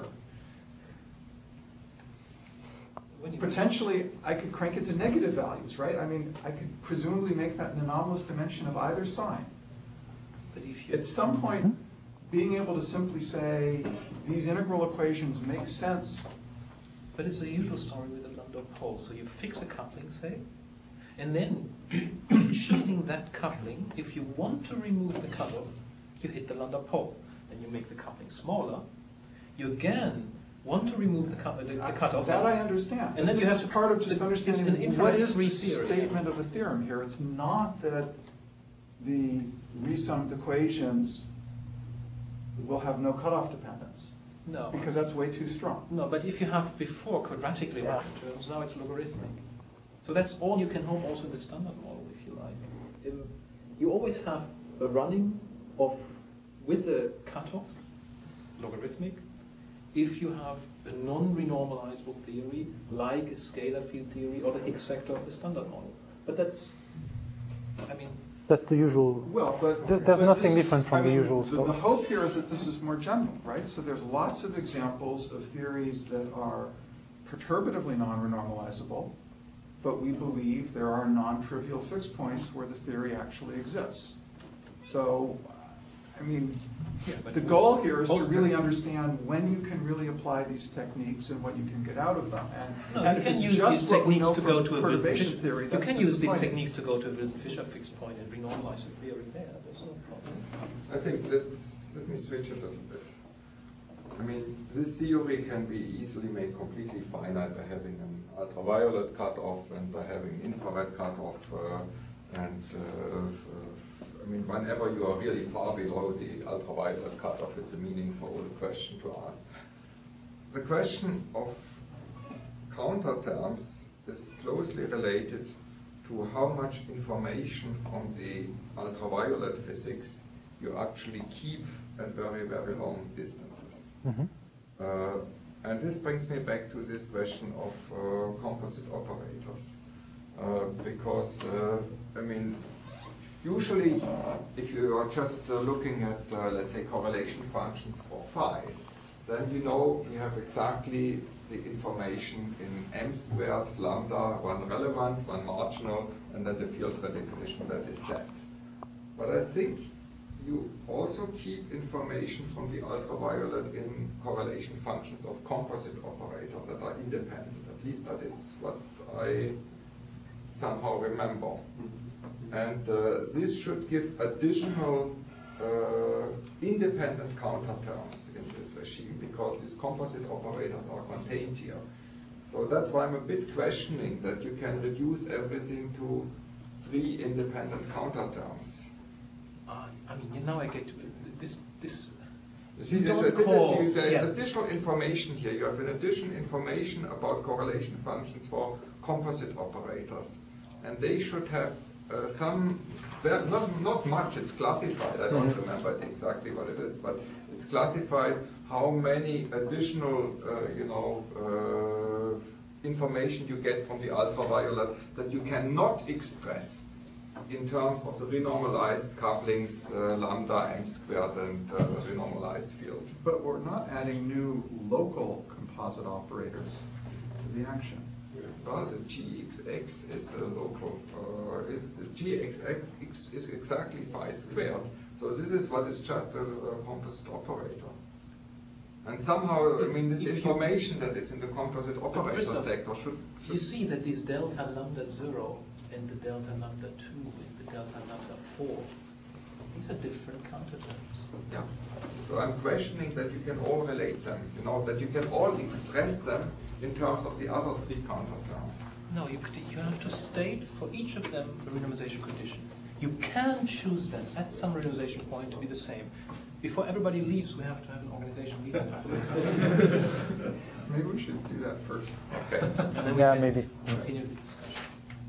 Speaker 5: Potentially, I could crank it to negative values, right? I mean, I could presumably make that an anomalous dimension of either sign.
Speaker 7: But if you
Speaker 5: At some point, being able to simply say, these integral equations make sense.
Speaker 7: But it's the usual story with the lambda pole. So you fix a coupling, say, and then choosing that coupling, if you want to remove the cutoff, you hit the lambda pole. Then you make the coupling smaller. You again want to remove the cutoff.
Speaker 5: That I understand.
Speaker 7: And then
Speaker 5: this
Speaker 7: you have
Speaker 5: is part of just understanding what is the
Speaker 7: theory,
Speaker 5: statement of a theorem here. It's not that the resummed equations will have no cutoff dependence.
Speaker 7: No.
Speaker 5: Because that's way too strong.
Speaker 7: No, but if you have before quadratically running terms, now it's logarithmic. So that's all you can hope also in the standard model, if you like. You always have a running of, with the cutoff, logarithmic, if you have a non-renormalizable theory, like a scalar field theory or the Higgs factor of the standard model. But that's, I mean...
Speaker 1: That's the usual.
Speaker 5: Well, but
Speaker 1: there's nothing different from the usual
Speaker 5: the
Speaker 1: stuff.
Speaker 5: hope here is that this is more general, right? So there's lots of examples of theories that are perturbatively non-renormalizable, but we believe there are non-trivial fixed points where the theory actually exists. So, I mean, the goal here is to really understand when you can really apply these techniques and what you can get out of them. And
Speaker 7: you can
Speaker 5: if it's
Speaker 7: use
Speaker 5: just
Speaker 7: these
Speaker 5: what we
Speaker 7: techniques
Speaker 5: know
Speaker 7: to
Speaker 5: from
Speaker 7: go to a
Speaker 5: perturbation theory,
Speaker 7: You
Speaker 5: that's
Speaker 7: can use these
Speaker 5: disappointing.
Speaker 7: techniques to go to a Wilson-Fisher fixed point and renormalize the theory there. There's no problem.
Speaker 2: I think let me switch a little bit. I mean, this theory can be easily made completely finite by having an ultraviolet cutoff and by having infrared cutoff. I mean, whenever you are really far below the ultraviolet cutoff, it's a meaningful question to ask. The question of counter terms is closely related to how much information from the ultraviolet physics you actually keep at very, very long distances.
Speaker 1: Mm-hmm.
Speaker 2: And this brings me back to this question of composite operators. Because, I mean, usually if you are just looking at, let's say, correlation functions for phi, then you know you have exactly the information in m squared, lambda, one relevant, one marginal, and then the field recognition that is set. But I think you also keep information from the ultraviolet in correlation functions of composite operators that are independent. At least that is what I somehow remember. And this should give additional independent counter terms in this regime, because these composite operators are contained here. So that's why I'm a bit questioning that you can reduce everything to 3 independent counter terms.
Speaker 7: I mean, now I get to this.
Speaker 2: You see, there's additional information here. You have an additional information about correlation functions for composite operators. And they should have some, not much, it's classified. I don't remember exactly what it is, but it's classified how many additional, information you get from the ultraviolet that you cannot express in terms of the renormalized couplings, lambda, m squared, and renormalized field.
Speaker 5: But we're not adding new local composite operators to the action.
Speaker 2: Well, the GXX is a local, the GXX is exactly phi squared. So this is what is just a composite operator. And somehow, I mean, this information that is in the composite operator sector should...
Speaker 7: You see that these delta lambda 0 and the delta lambda 2 and the delta lambda 4, these are different counter terms.
Speaker 2: Yeah. So I'm questioning that you can all relate them, that you can all express them in terms of the other 3 counter terms.
Speaker 7: No, you have to state for each of them a renormalization condition. You can choose them at some renormalization point to be the same. Before everybody leaves, we have to have an organization meeting.
Speaker 5: Maybe we should do that first.
Speaker 2: Okay.
Speaker 7: And then
Speaker 1: maybe.
Speaker 7: Continue this discussion.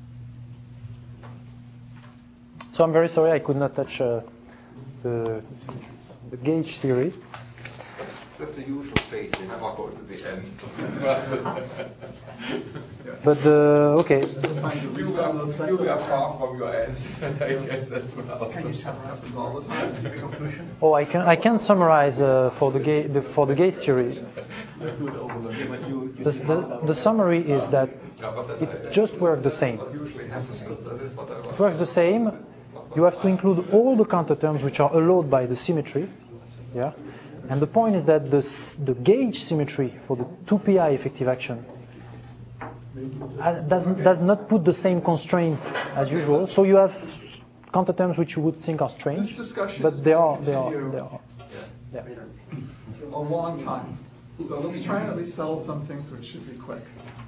Speaker 1: So I'm very sorry I could not touch the gauge theory.
Speaker 2: That's the usual fate. They never go to the end.
Speaker 1: But okay.
Speaker 5: Trying to resell those
Speaker 2: You are
Speaker 5: cyclic
Speaker 2: far
Speaker 5: trends.
Speaker 2: from your end. I guess that's what else.
Speaker 3: Can you summarize
Speaker 5: Happens all the time.
Speaker 3: conclusion?
Speaker 1: Oh, I can summarize for the gauge theory. The summary is that it just works the same. It works the same. You have to include all the counter terms which are allowed by the symmetry. Yeah. And the point is that the gauge symmetry for the 2pi effective action does not put the same constraint as usual. So you have counter terms which you would think are strange,
Speaker 5: This discussion
Speaker 1: but
Speaker 5: is
Speaker 1: they
Speaker 5: going to
Speaker 1: are.
Speaker 5: continue
Speaker 1: Yeah.
Speaker 5: a long time. So let's try and at least settle some things which should be quick.